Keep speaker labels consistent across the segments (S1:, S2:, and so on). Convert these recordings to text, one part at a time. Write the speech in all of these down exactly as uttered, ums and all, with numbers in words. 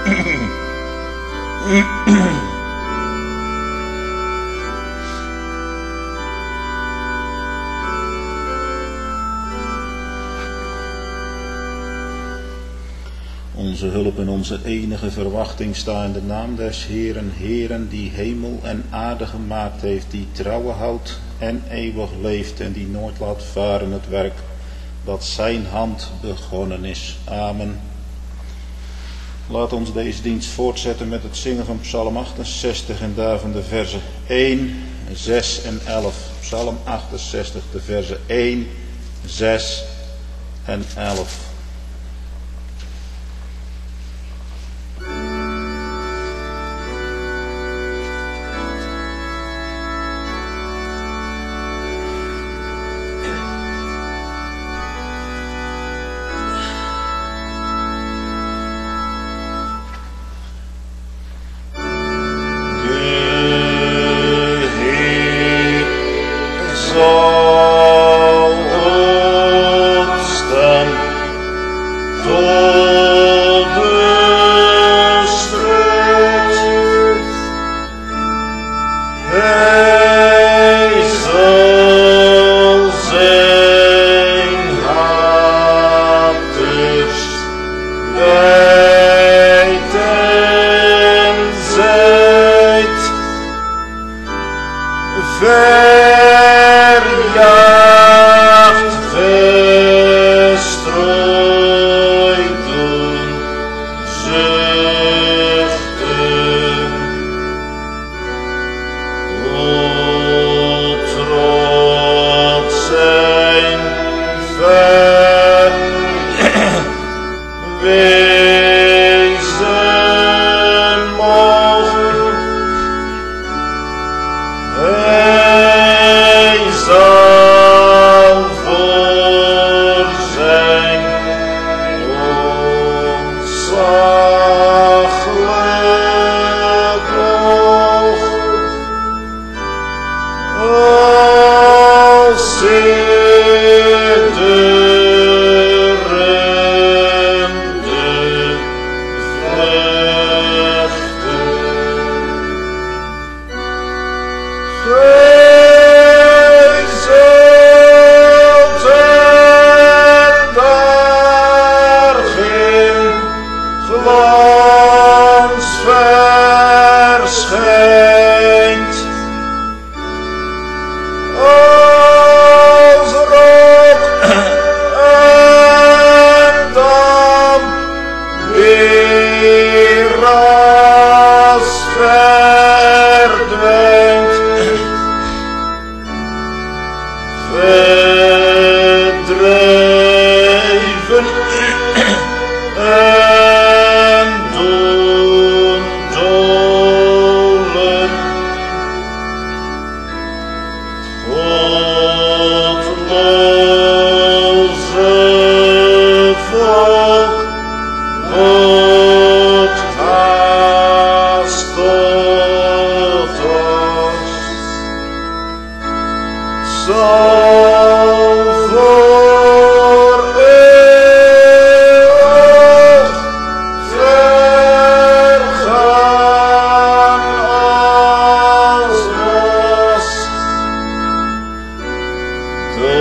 S1: Onze hulp en onze enige verwachting staan in de naam des Heeren, Heeren, die hemel en aarde gemaakt heeft, die trouwen houdt en eeuwig leeft en die nooit laat varen het werk dat zijn hand begonnen is. Amen. Laat ons deze dienst voortzetten met het zingen van Psalm achtenzestig en daarvan de versen één, zes en elf. Psalm achtenzestig, de versen één, zes en elf.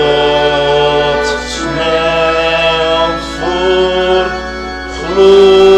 S2: Lord.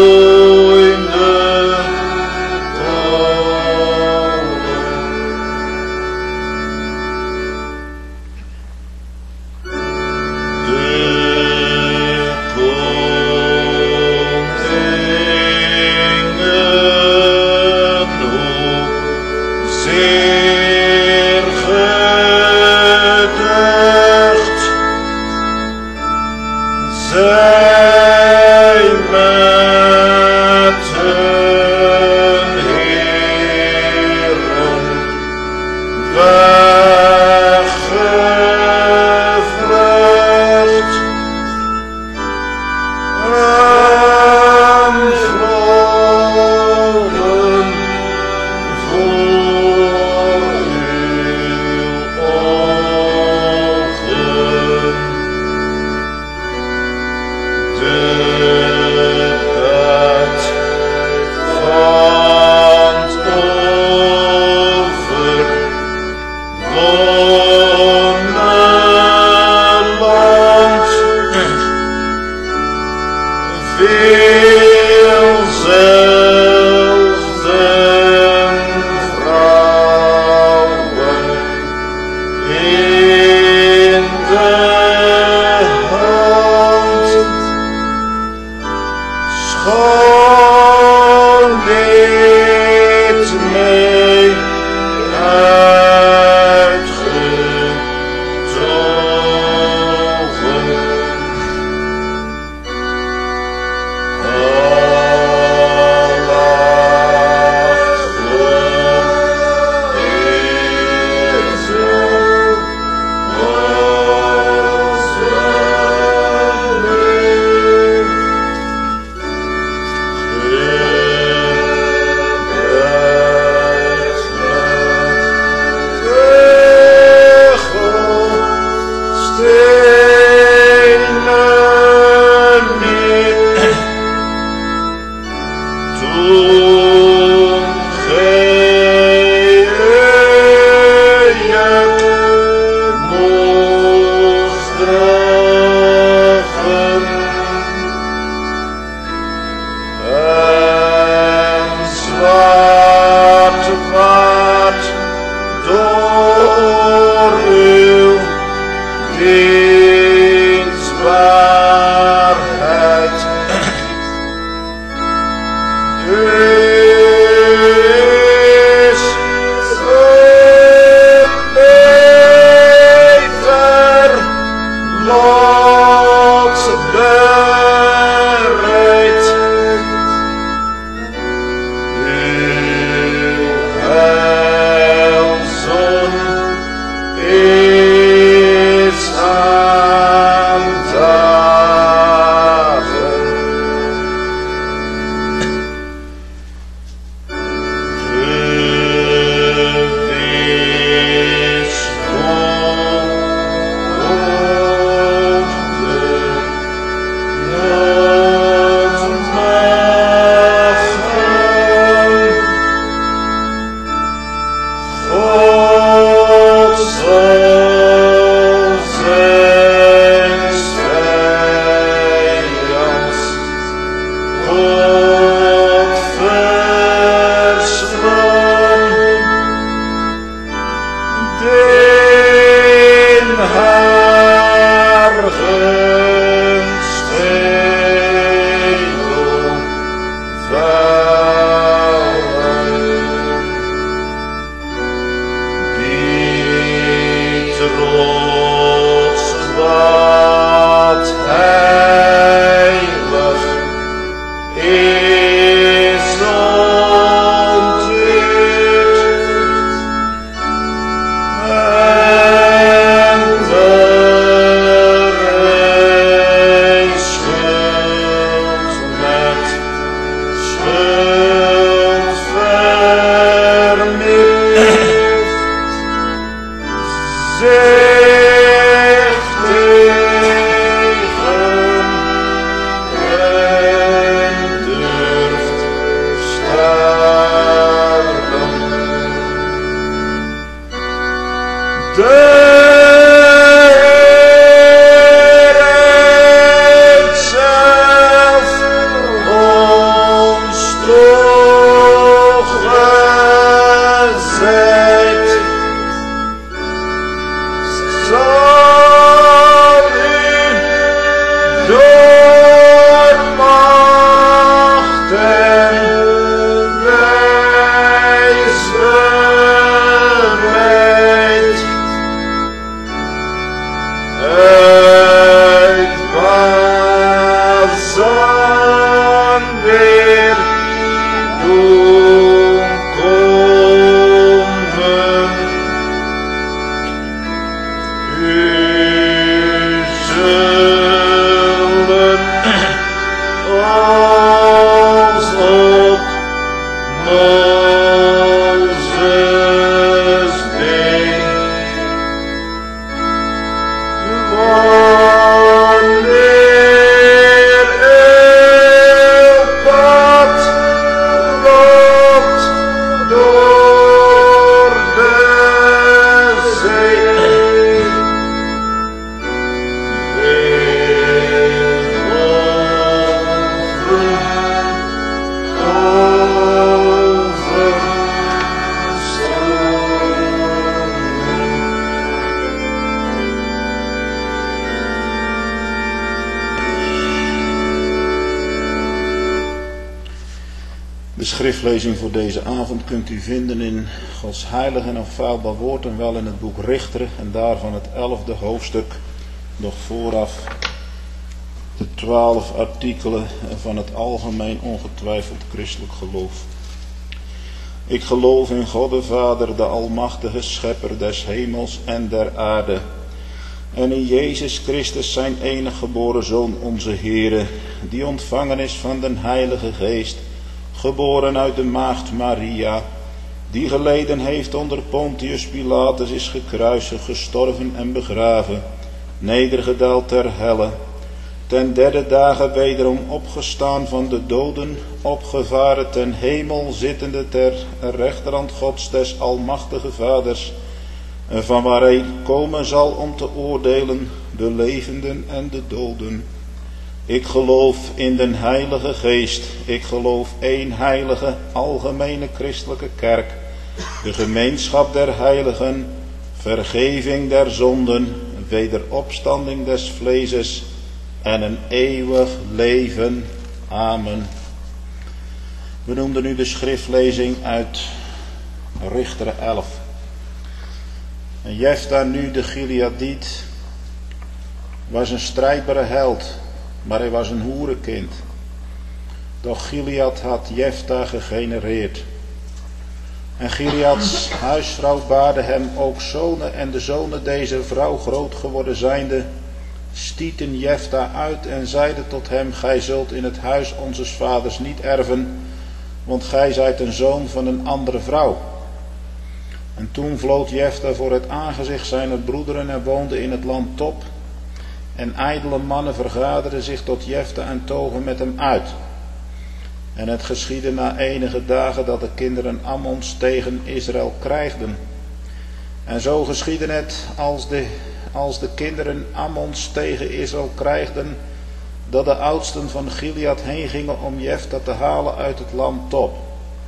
S1: schoon niet mee uitgetogen.
S2: Tegen
S1: De schriftlezing voor deze avond kunt u vinden in Gods heilig en onfeilbaar woord en wel in het boek Richteren en daarvan het elfde hoofdstuk, nog vooraf de twaalf artikelen van het algemeen ongetwijfeld christelijk geloof. Ik geloof in God de Vader, de almachtige schepper des hemels en der aarde, en in Jezus Christus zijn enige geboren Zoon, onze Heere, die ontvangen is van den Heilige Geest, geboren uit de maagd Maria, die geleden heeft onder Pontius Pilatus, is gekruisigd, gestorven en begraven, nedergedaald ter helle, ten derde dagen wederom opgestaan van de doden, opgevaren ten hemel, zittende ter rechterhand Gods des almachtige Vaders, van waar hij komen zal om te oordelen de levenden en de doden. Ik geloof in den Heilige Geest. Ik geloof één heilige, algemene christelijke kerk, de gemeenschap der heiligen, vergeving der zonden, wederopstanding des vleeses en een eeuwig leven. Amen. We noemden nu de schriftlezing uit Richteren elf. En Jefta nu de Gileadiet was een strijdbare held, maar hij was een hoerenkind. Doch Gilead had Jefta gegenereerd. En Gileads huisvrouw baarde hem ook zonen, en de zonen deze vrouw groot geworden zijnde, stieten Jefta uit en zeiden tot hem: gij zult in het huis onzes vaders niet erven, want gij zijt een zoon van een andere vrouw. En toen vlood Jefta voor het aangezicht zijner broederen en woonde in het land Top. En ijdele mannen vergaderden zich tot Jefta en togen met hem uit. En het geschiedde na enige dagen dat de kinderen Ammons tegen Israël krijgden. En zo geschiedde het als de, als de kinderen Ammons tegen Israël krijgden, dat de oudsten van Gilead heen gingen om Jefta te halen uit het land Top.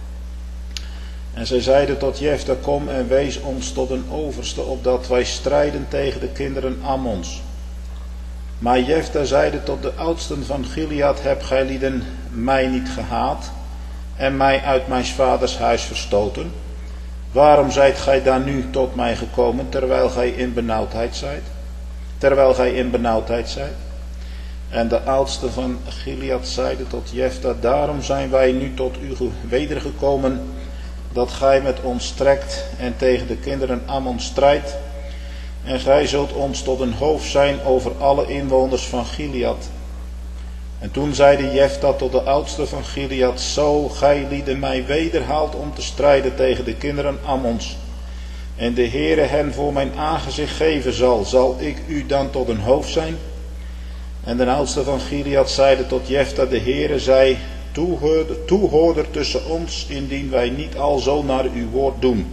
S1: En zij zeiden tot Jefta: kom en wees ons tot een overste, opdat wij strijden tegen de kinderen Ammons. Maar Jefta zeide tot de oudsten van Gilead: hebt gij lieden mij niet gehaat en mij uit mijn vaders huis verstoten? Waarom zijt gij dan nu tot mij gekomen, terwijl gij in benauwdheid zijt? Terwijl gij in benauwdheid zijt? En de oudsten van Gilead zeiden tot Jefta: daarom zijn wij nu tot u wedergekomen, dat gij met ons trekt en tegen de kinderen Ammon strijdt. En gij zult ons tot een hoofd zijn over alle inwoners van Gilead. En toen zeide Jefta tot de oudste van Gilead: zo gij lieden mij wederhaalt om te strijden tegen de kinderen Ammons, en de Heere hen voor mijn aangezicht geven zal, zal ik u dan tot een hoofd zijn? En de oudste van Gilead zeide tot Jefta: de Heere zij toehoorder, toehoorder tussen ons, indien wij niet alzo naar uw woord doen.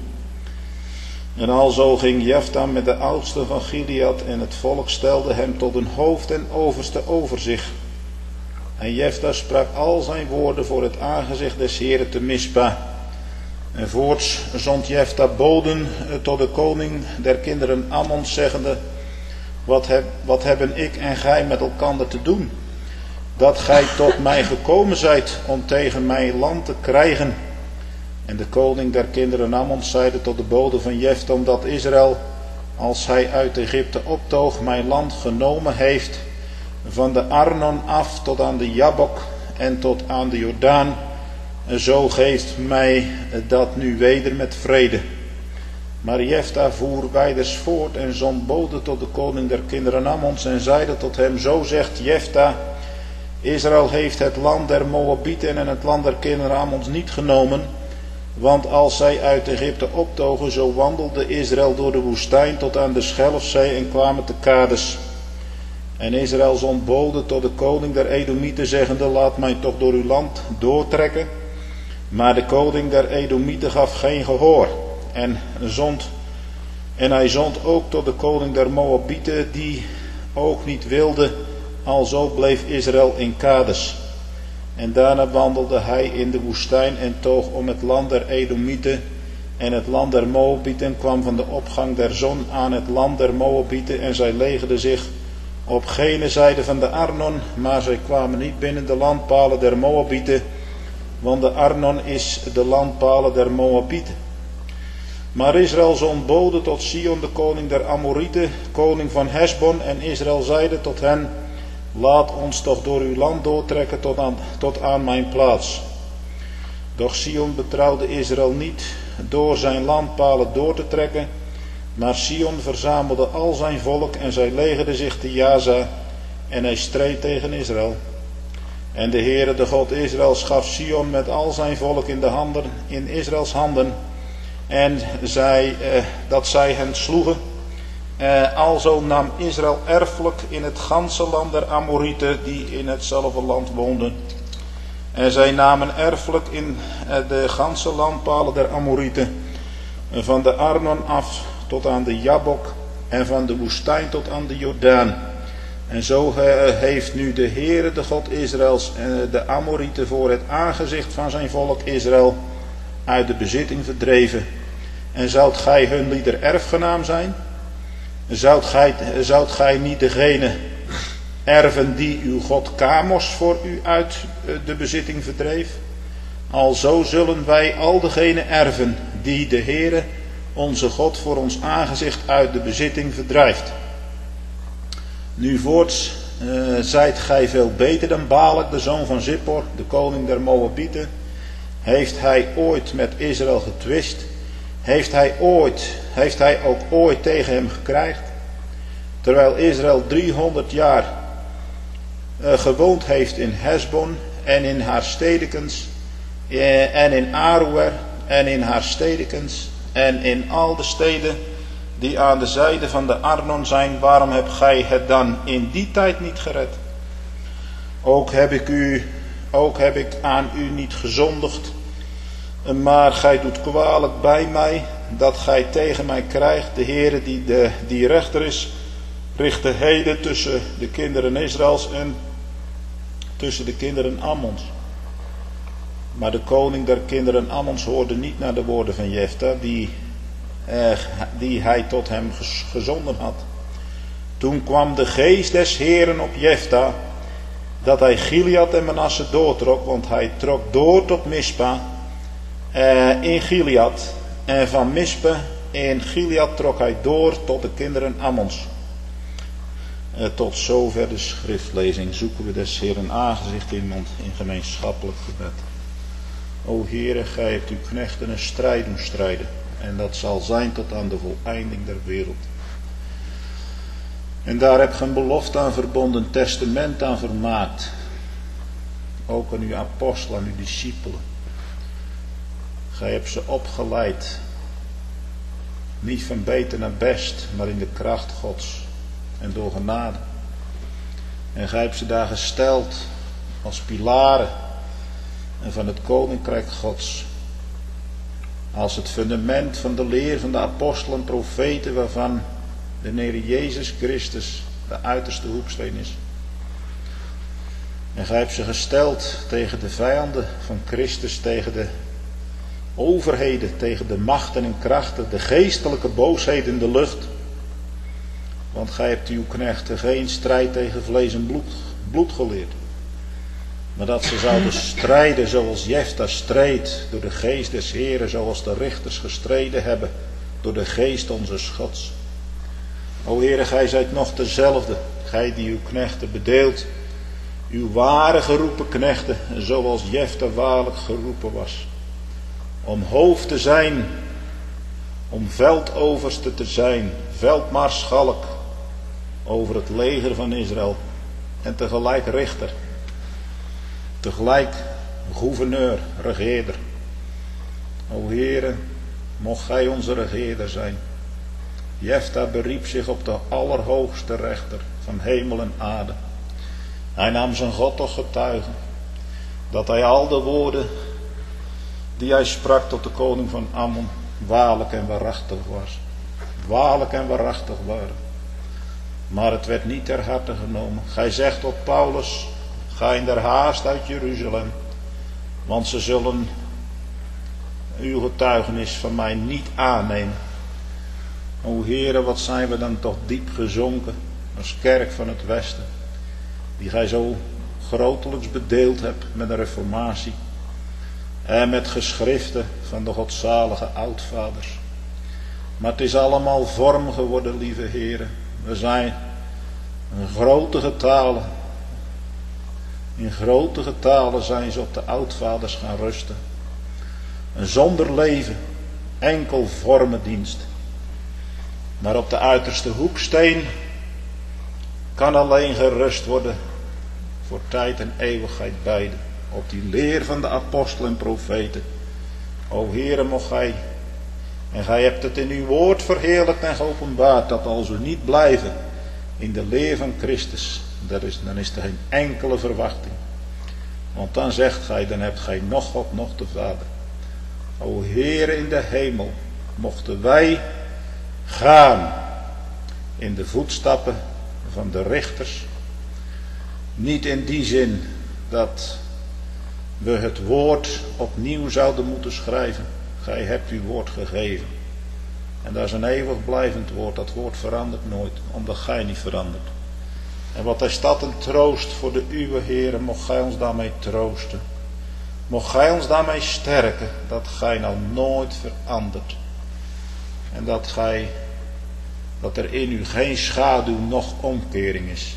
S1: En alzo ging Jefta met de oudsten van Gilead, en het volk stelde hem tot een hoofd en overste over zich. En Jefta sprak al zijn woorden voor het aangezicht des Heeren te Mispa. En voorts zond Jefta boden tot de koning der kinderen Ammon, zeggende: wat, heb, wat hebben ik en gij met elkander te doen, dat gij tot mij gekomen zijt om tegen mijn land te krijgen? En de koning der kinderen Ammon zeide tot de bode van Jefta: omdat Israël, als hij uit Egypte optoog, mijn land genomen heeft, van de Arnon af tot aan de Jabok en tot aan de Jordaan, zo geeft mij dat nu weder met vrede. Maar Jefta voer wijders voort en zond bode tot de koning der kinderen Ammons en zeide tot hem: zo zegt Jefta: Israël heeft het land der Moabieten en het land der kinderen Ammons niet genomen, want als zij uit Egypte optogen, zo wandelde Israël door de woestijn tot aan de Schelfzee en kwamen te Kades. En Israël zond bode tot de koning der Edomieten, zeggende: laat mij toch door uw land doortrekken. Maar de koning der Edomieten gaf geen gehoor. En, zond, en hij zond ook tot de koning der Moabieten, die ook niet wilde. Alzo bleef Israël in Kades. En daarna wandelde hij in de woestijn en toog om het land der Edomieten. En het land der Moabieten kwam van de opgang der zon aan het land der Moabieten. En zij legerden zich op gene zijde van de Arnon, maar zij kwamen niet binnen de landpalen der Moabieten, want de Arnon is de landpalen der Moabieten. Maar Israël zond bode tot Sion, de koning der Amorieten, koning van Hesbon, en Israël zeide tot hen: laat ons toch door uw land doortrekken tot aan, tot aan mijn plaats. Doch Sion betrouwde Israël niet door zijn landpalen door te trekken, maar Sion verzamelde al zijn volk en zij legerden zich te Jaza en hij streed tegen Israël. En de Heere, de God Israëls, gaf Sion met al zijn volk in de handen, in Israëls handen, en zij, eh, dat zij hen sloegen. Eh, alzo nam Israël erfelijk in het ganse land der Amorieten die in hetzelfde land woonden. En zij namen erfelijk in eh, de ganse landpalen der Amorieten, eh, van de Arnon af tot aan de Jabok en van de woestijn tot aan de Jordaan. En zo eh, heeft nu de Heere, de God Israëls, eh, de Amorieten voor het aangezicht van zijn volk Israël uit de bezitting verdreven. En zoudt gij hun lieder erfgenaam zijn? Zoudt gij, zoudt gij niet degene erven die uw God Kamos voor u uit de bezitting verdreef? Alzo zullen wij al degene erven die de Heere, onze God, voor ons aangezicht uit de bezitting verdrijft. Nu voorts uh, zijt gij veel beter dan Balak, de zoon van Zippor, de koning der Moabieten. Heeft hij ooit met Israël getwist? Heeft hij ooit, heeft hij ook ooit tegen hem gekrijgd? Terwijl Israël driehonderd jaar uh, gewoond heeft in Hesbon en in haar stedekens, uh, en in Aroer en in haar stedekens en in al de steden die aan de zijde van de Arnon zijn, waarom hebt gij het dan in die tijd niet gered? Ook heb ik u, ook heb ik aan u niet gezondigd, maar gij doet kwalijk bij mij, dat gij tegen mij krijgt. De Heere die, de, die rechter is, richtte heden tussen de kinderen Israëls en tussen de kinderen Ammons. Maar de koning der kinderen Ammons hoorde niet naar de woorden van Jefta, die, eh, die hij tot hem gezonden had. Toen kwam de geest des Heeren op Jefta, dat hij Gilead en Manasse doortrok, want hij trok door tot Mispa uh, in Gilead. En van Mispe in Gilead trok hij door tot de kinderen Ammons. Uh, tot zover de schriftlezing. Zoeken we des Heeren aangezicht in, in gemeenschappelijk gebed. O Heere, gij hebt uw knechten een strijd doen strijden. En dat zal zijn tot aan de voleinding der wereld. En daar heb ge een belofte aan verbonden, testament aan vermaakt. Ook aan uw apostelen, aan uw discipelen. Gij hebt ze opgeleid. Niet van beter naar best, maar in de kracht Gods. En door genade. En gij hebt ze daar gesteld als pilaren. En van het koninkrijk Gods. Als het fundament van de leer van de apostelen en profeten, waarvan de Heer Jezus Christus de uiterste hoeksteen is. En gij hebt ze gesteld tegen de vijanden van Christus, tegen de overheden, tegen de machten en krachten, de geestelijke boosheid in de lucht. Want gij hebt uw knechten geen strijd tegen vlees en bloed, bloed geleerd. Maar dat ze zouden strijden zoals Jefta streed, door de geest des Heeren, zoals de richters gestreden hebben, door de geest onze Gods. O Heere, gij zijt nog dezelfde, gij die uw knechten bedeelt, uw ware geroepen knechten, zoals Jefta waarlijk geroepen was. Om hoofd te zijn, om veldoverste te zijn, veldmaarschalk over het leger van Israël en tegelijk richter, tegelijk gouverneur, regeerder. O Heere, mocht gij onze regeerder zijn. Jefta beriep zich op de allerhoogste rechter van hemel en aarde. Hij nam zijn God tot getuige dat hij al de woorden die hij sprak tot de koning van Ammon waarlijk en waarachtig was. Waarlijk en waarachtig waren. Maar het werd niet ter harte genomen. Gij zegt tot Paulus, ga in der haast uit Jeruzalem, want ze zullen uw getuigenis van mij niet aannemen. O Heere, wat zijn we dan toch diep gezonken als kerk van het Westen, die gij zo grotelijks bedeeld hebt met de reformatie. en met geschriften van de godzalige oudvaders. Maar het is allemaal vorm geworden, lieve heren. We zijn in grote getalen, in grote getalen zijn ze op de oudvaders gaan rusten. En zonder leven, enkel vormendienst. Maar op de uiterste hoeksteen kan alleen gerust worden voor tijd en eeuwigheid beide. Op die leer van de apostelen en profeten. O Heere, mocht gij, en gij hebt het in uw woord verheerlijkt en geopenbaard, dat als we niet blijven in de leer van Christus, dat is, dan is er geen enkele verwachting. Want dan zegt gij, dan hebt gij nog God, nog de Vader. O Heere in de hemel, mochten wij gaan in de voetstappen van de richters. Niet in die zin dat we het woord opnieuw zouden moeten schrijven. Gij hebt uw woord gegeven. En dat is een eeuwig blijvend woord. Dat woord verandert nooit, omdat gij niet verandert. En wat is dat een troost voor de uwe Heere, mocht gij ons daarmee troosten. Mocht gij ons daarmee sterken, dat gij nou nooit verandert. En dat gij, dat er in u geen schaduw noch omkering is.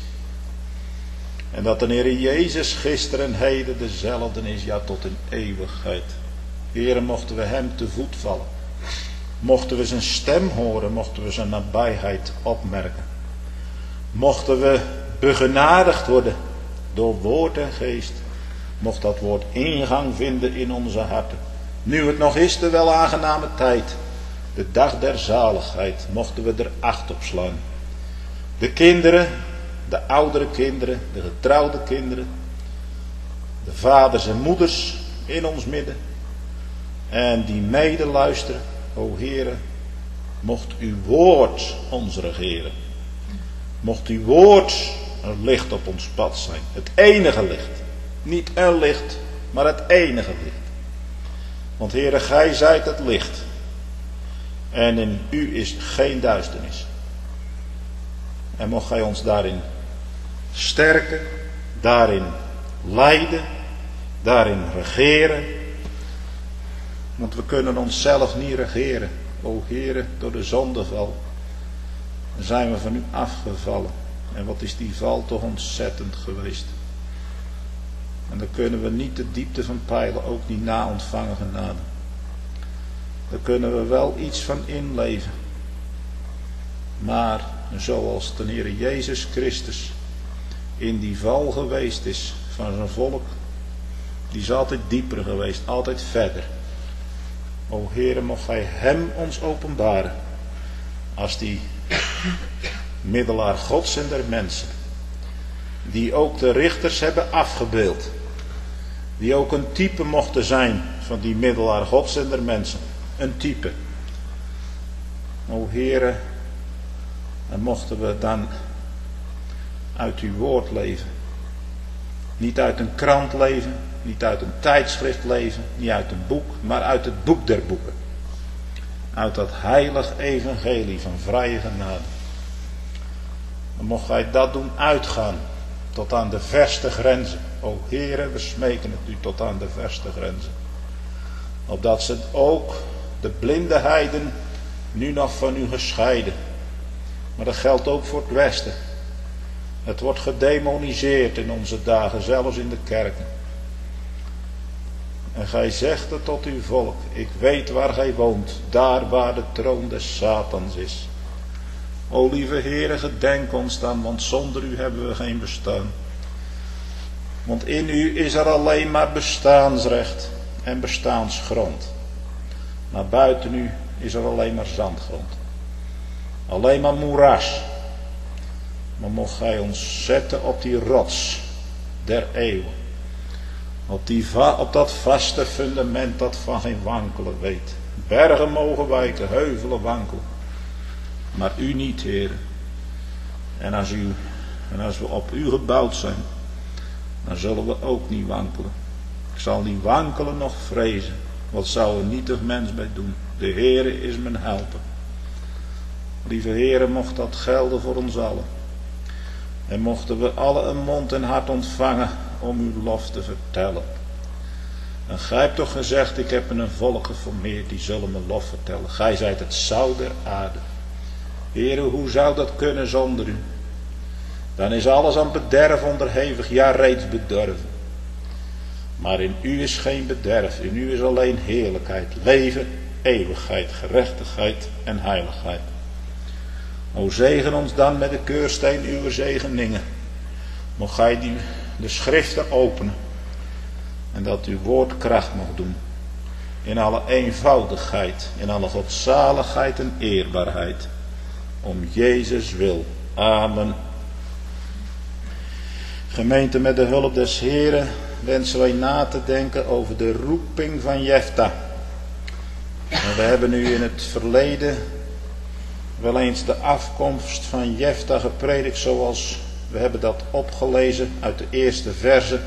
S1: En dat de Heer Jezus gisteren en heden dezelfde is, ja tot in eeuwigheid. Heere, mochten we hem te voet vallen. Mochten we zijn stem horen, mochten we zijn nabijheid opmerken. Mochten we begenadigd worden door woord en geest. Mocht dat woord ingang vinden in onze harten. Nu het nog is de wel aangename tijd. De dag der zaligheid. Mochten we er acht op slaan. De kinderen, de oudere kinderen, de getrouwde kinderen. De vaders en moeders in ons midden. En die mede luisteren. O Heere, mocht uw woord ons regeren. Mocht uw woord een licht op ons pad zijn. Het enige licht. Niet een licht, maar het enige licht. Want Heere, gij zijt het licht. En in u is geen duisternis. En mocht gij ons daarin sterken, daarin leiden, daarin regeren. Want we kunnen onszelf niet regeren. O Heere, door de zondeval zijn we van u afgevallen. En wat is die val toch ontzettend geweest. En daar kunnen we niet de diepte van peilen, ook die na ontvangen genade. Daar kunnen we wel iets van inleven. Maar zoals de Heer Jezus Christus in die val geweest is van zijn volk, die is altijd dieper geweest, altijd verder. O Heere, mocht gij hem ons openbaren als die middelaar Gods en der mensen, die ook de richters hebben afgebeeld, die ook een type mochten zijn van die middelaar Gods en der mensen, een type. O Heere, en mochten we dan uit uw woord leven, niet uit een krant leven, niet uit een tijdschrift leven, niet uit een boek, maar uit het boek der boeken. Uit dat heilig evangelie van vrije genade. Dan mocht gij dat doen uitgaan tot aan de verste grenzen. O Heere, we smeken het u tot aan de verste grenzen. Opdat ze ook de blinde heiden nu nog van u gescheiden. Maar dat geldt ook voor het Westen. Het wordt gedemoniseerd in onze dagen, zelfs in de kerken. En gij zegt het tot uw volk, ik weet waar gij woont, daar waar de troon des Satans is. O lieve Heere, gedenk ons dan, want zonder u hebben we geen bestaan. Want in u is er alleen maar bestaansrecht en bestaansgrond. Maar buiten u is er alleen maar zandgrond. Alleen maar moeras. Maar mocht gij ons zetten op die rots der eeuwen. Op, die va- op dat vaste fundament dat van geen wankelen weet. Bergen mogen wijken, heuvelen wankelen. Maar u niet, Heer. En als, u, en als we op u gebouwd zijn, dan zullen we ook niet wankelen. Ik zal niet wankelen noch vrezen. Wat zou een nietig mens bij doen? De Heere is mijn helper. Lieve Heere, mocht dat gelden voor ons allen. En mochten we alle een mond en hart ontvangen om uw lof te vertellen. En gij hebt toch gezegd, ik heb een volk geformeerd, die zullen me lof vertellen. Gij zijt het zout der aarde. Heere, hoe zou dat kunnen zonder u? Dan is alles aan bederf onderhevig, ja reeds bedorven. Maar in u is geen bederf, in u is alleen heerlijkheid, leven, eeuwigheid, gerechtigheid en heiligheid. O zegen ons dan met de keursteen uw zegeningen. Mocht gij die, de schriften openen. En dat uw woord kracht mag doen. In alle eenvoudigheid, in alle godzaligheid en eerbaarheid. Om Jezus wil. Amen. Gemeente, met de hulp des Heren wensen wij na te denken over de roeping van Jefta. En we hebben nu in het verleden wel eens de afkomst van Jefta gepredikt, zoals we hebben dat opgelezen uit de eerste verse.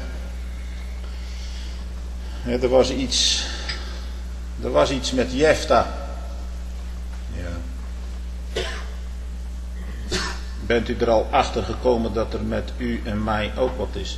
S1: Er was iets, er was iets met Jefta. Ja. Bent u er al achter gekomen dat er met u en mij ook wat is?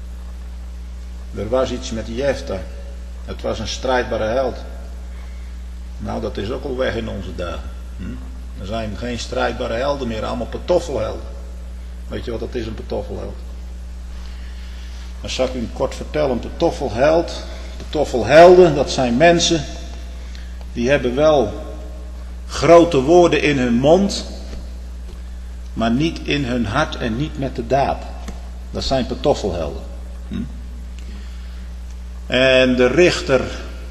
S1: Er was iets met Jefta. Het was een strijdbare held. Nou, dat is ook al weg in onze dagen. Hm? Er zijn geen strijdbare helden meer, allemaal pantoffelhelden. Weet je wat dat is, een pantoffelheld? Dan zal ik u kort vertellen, een pantoffelheld, pantoffelhelden, dat zijn mensen die hebben wel grote woorden in hun mond, maar niet in hun hart en niet met de daad. Dat zijn pantoffelhelden. Hm? En de richter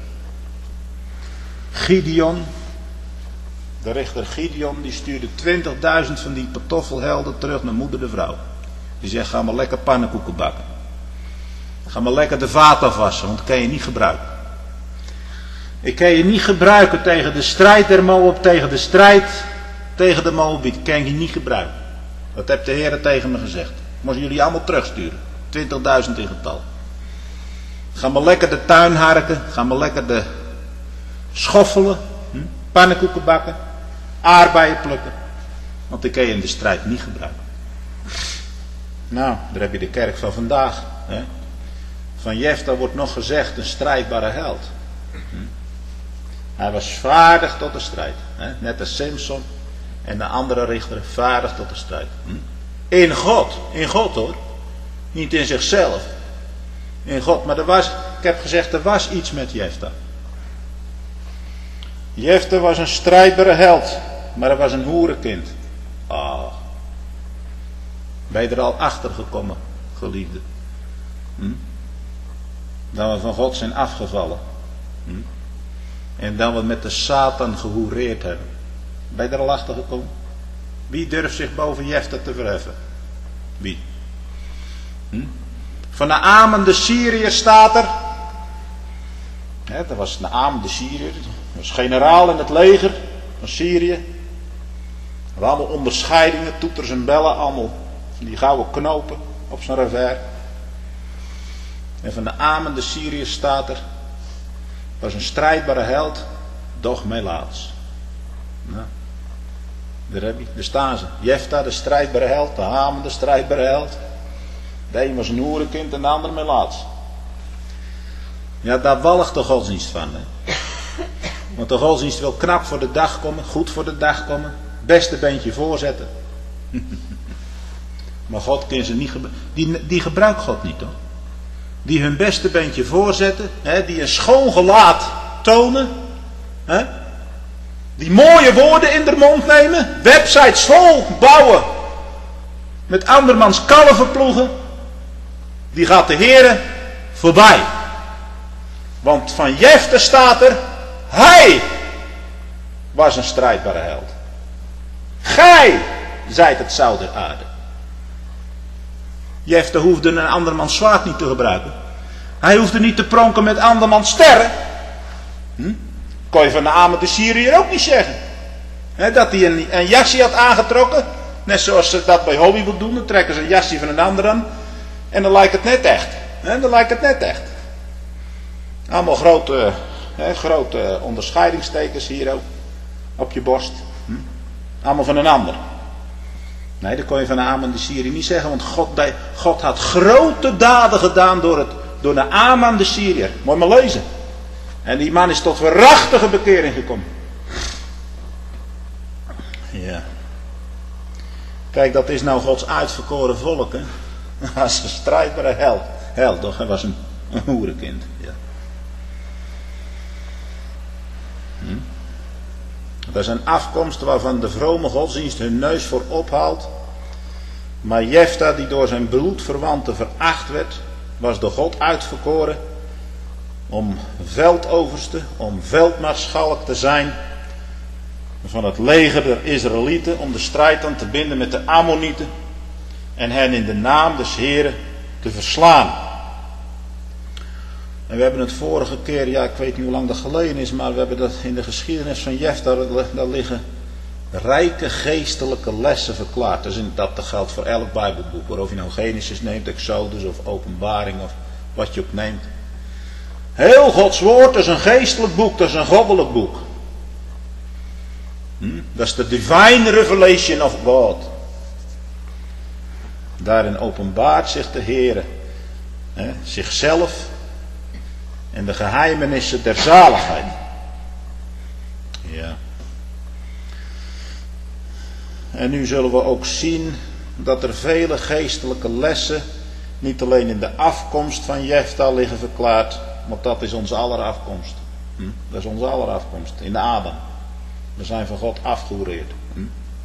S1: Gideon, de richter Gideon, die stuurde twintigduizend van die pantoffelhelden terug naar moeder de vrouw. Die zegt, ga maar lekker pannenkoeken bakken. Ga maar lekker de vaat afwassen, want dat kan je niet gebruiken. Ik kan je niet gebruiken tegen de strijd der Moab, tegen de strijd tegen de Moabiet. Kan je niet gebruiken. Dat heeft de Heer tegen me gezegd. Moesten jullie allemaal terugsturen. twintigduizend in getal. Ga maar lekker de tuin harken. Ga maar lekker de schoffelen. Hm? Pannenkoeken bakken. Aardbeien plukken. Want die kan je in de strijd niet gebruiken. Nou, daar heb je de kerk van vandaag. Hè? Van Jefta wordt nog gezegd een strijdbare held. Hm? Hij was vaardig tot de strijd. Hè? Net als Samson en de andere richter vaardig tot de strijd. Hm? In God. In God hoor. Niet in zichzelf. In God. Maar er was, ik heb gezegd, er was iets met Jefta. Jefta was een strijdbare held. Maar hij was een hoerenkind. Ah. Ben je er al achter gekomen, geliefde? Hm? Dat we van God zijn afgevallen. Hm? En dat we met de Satan gehoereerd hebben. Ben je er al achter gekomen? Wie durft zich boven Jefta te verheffen? Wie? Hm? Van Naaman de Syriër staat er. Ja, dat was Naaman de Syriër. Dat was generaal in het leger van Syrië. Er waren allemaal onderscheidingen, toeters en bellen, allemaal die gouden knopen op zijn revers. En van Naaman de Syriër staat er. Was een strijdbare held, doch melaats. Nou, daar heb je, daar staan ze. Jefta, de strijdbare held, de Naaman, de strijdbare held. De een was een hoerenkind en de ander melaats. Ja, daar walgt de godsdienst van. Hè? Want de godsdienst wil knap voor de dag komen, goed voor de dag komen. Beste beentje voorzetten. Maar God kan ze niet gebruiken. Die, die gebruikt God niet hoor. Die hun beste beentje voorzetten. Hè, die een schoon gelaat tonen. Hè, die mooie woorden in de mond nemen. Websites vol bouwen. Met andermans kalven ploegen. Die gaat de Heere voorbij. Want van Jefta staat er. Hij was een strijdbare held. Gij zijt het zout der aarde. Jefta hoefde een andermans zwaard niet te gebruiken. Hij hoefde niet te pronken met andermans sterren. Hm? Kon je van Naaman de Syriër ook niet zeggen. He, dat hij een, een jasje had aangetrokken. Net zoals ze dat bij Hollywood doen. Dan trekken ze een jasje van een ander aan. En dan lijkt het net echt. He, dan lijkt het net echt. Allemaal grote, he, grote onderscheidingstekens hier ook. Op je borst. Hm? Allemaal van een ander. Nee, dat kon je van Naaman de Syriër niet zeggen. Want God, God had grote daden gedaan door, het, door Naaman de Syriër. Moet je maar lezen. En die man is tot waarachtige bekering gekomen. Ja. Kijk, dat is nou Gods uitverkoren volk. Hè? Dat is een strijdbare held. Held, toch? Hij was een, een hoerenkind. Ja. Hm? Dat zijn afkomsten waarvan de vrome godsdienst hun neus voor ophaalt. Maar Jefta, die door zijn bloedverwanten veracht werd, was door God uitverkoren om veldoverste, om veldmaarschalk te zijn van het leger der Israëlieten, om de strijd aan te binden met de Ammonieten en hen in de naam des Heren te verslaan. En we hebben het vorige keer, ja ik weet niet hoe lang dat geleden is, maar we hebben dat in de geschiedenis van Jefta, daar liggen rijke geestelijke lessen verklaard. Dus dat geldt voor elk Bijbelboek, of je nou Genesis neemt, Exodus of Openbaring of wat je ook neemt. Heel Gods woord is een geestelijk boek, dat is een goddelijk boek. Hm? Dat is de divine revelation of God. Daarin openbaart zich de Heere, hè, zichzelf en de geheimenissen der zaligheid. Ja. En nu zullen we ook zien dat er vele geestelijke lessen niet alleen in de afkomst van Jefta liggen verklaard, want dat is onze aller afkomst. Hm? Dat is onze aller afkomst, in de Adam. We zijn van God afgehoereerd. Hm?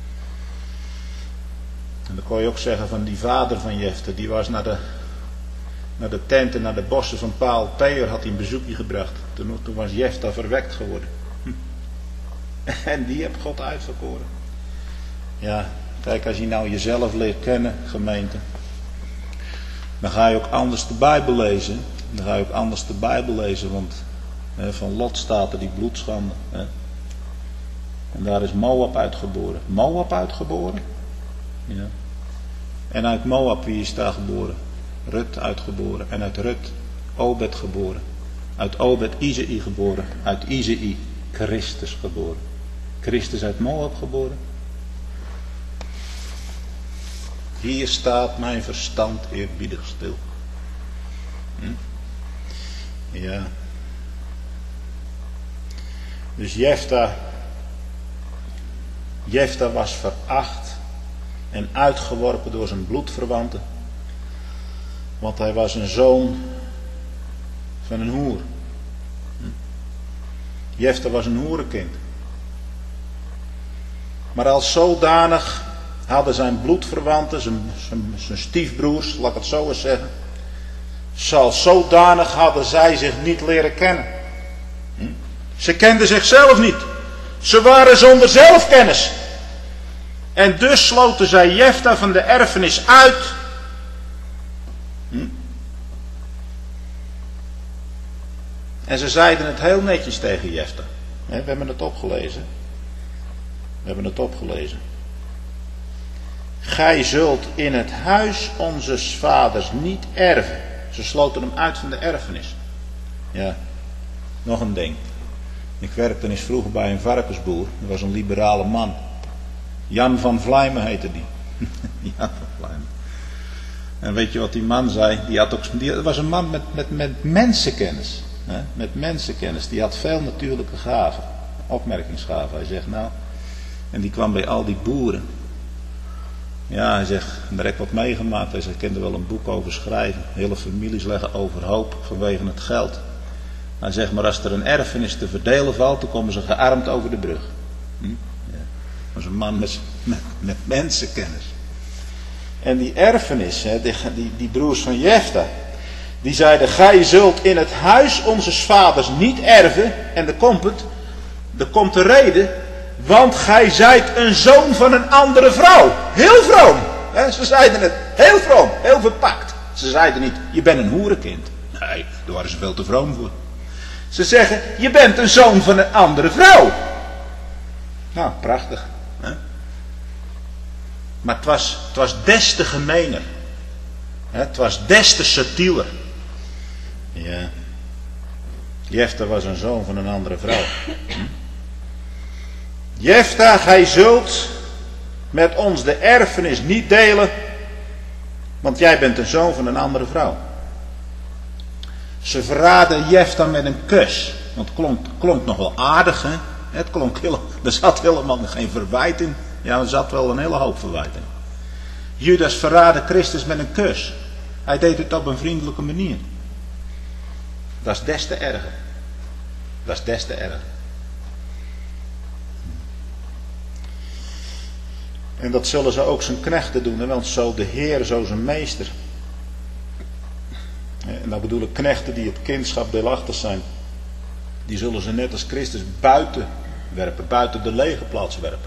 S1: En dan kon je ook zeggen van die vader van Jefta, die was naar de, naar de tenten, naar de bossen van Paal Peor, had hij een bezoekje gebracht. Toen, toen was Jefta verwekt geworden. Hm? En die heeft God uitverkoren. Ja, kijk, als je nou jezelf leert kennen, gemeente, dan ga je ook anders de Bijbel lezen. Dan ga je ook anders de Bijbel lezen, want hè, van Lot staat er die bloedschande. Hè. En daar is Moab uitgeboren. Moab uitgeboren? Ja. En uit Moab, wie is daar geboren? Rut uitgeboren. En uit Rut Obed geboren. Uit Obed Izei geboren. Uit Izei Christus geboren. Christus uit Moab geboren. Hier staat mijn verstand eerbiedig stil. Hm? Ja. Dus Jefta, Jefta was veracht en uitgeworpen door zijn bloedverwanten. Want hij was een zoon van een hoer. Hm? Jefta was een hoerenkind. Maar als zodanig hadden zijn bloedverwanten, zijn, zijn, zijn stiefbroers, laat ik het zo eens zeggen, zal zodanig hadden zij zich niet leren kennen. Hm? Ze kenden zichzelf niet. Ze waren zonder zelfkennis. En dus sloten zij Jefta van de erfenis uit. Hm? En ze zeiden het heel netjes tegen Jefta. We hebben het opgelezen. We hebben het opgelezen. Gij zult in het huis onzes vaders niet erven. Ze sloten hem uit van de erfenis. Ja, nog een ding. Ik werkte eens vroeger bij een varkensboer. Dat was een liberale man. Jan van Vlijmen heette die. Jan van Vlijmen. En weet je wat die man zei? Die had ook, die was een man met, met, met mensenkennis. Hè? Met mensenkennis. Die had veel natuurlijke gaven. Opmerkingsgaven. Hij zegt nou. En die kwam bij al die boeren. Ja, hij zegt, daar heb ik wat meegemaakt. Hij zegt, ik kan er wel een boek over schrijven. Hele families leggen overhoop vanwege het geld. Hij zegt, maar als er een erfenis te verdelen valt, dan komen ze gearmd over de brug. Hm? Ja. Dat was een man met, met, met mensenkennis. En die erfenis, hè, die, die, die broers van Jefta, die zeiden, gij zult in het huis onzes vaders niet erven. En dan komt het, er komt de reden. Want gij zijt een zoon van een andere vrouw. Heel vroom. Hè? Ze zeiden het. Heel vroom. Heel verpakt. Ze zeiden niet, je bent een hoerenkind. Nee, daar waren ze veel te vroom voor. Ze zeggen, je bent een zoon van een andere vrouw. Nou, prachtig. Hè? Maar het was, het was des te gemener. Het was des te subtieler. Ja. Jefta was een zoon van een andere vrouw. Hm? Jefta, gij zult met ons de erfenis niet delen, want jij bent een zoon van een andere vrouw. Ze verraden Jefta met een kus. Want het klonk, klonk nog wel aardig, hè. Het klonk heel, er zat helemaal geen verwijt in. Ja, er zat wel een hele hoop verwijt in. Judas verraadde Christus met een kus. Hij deed het op een vriendelijke manier. Dat is des te erger. Dat is des te erger. En dat zullen ze ook zijn knechten doen, hè? Want zo de Heer, zo zijn meester. En dan bedoel ik knechten die het kindschap deelachtig zijn. Die zullen ze net als Christus buiten werpen, buiten de legerplaats werpen.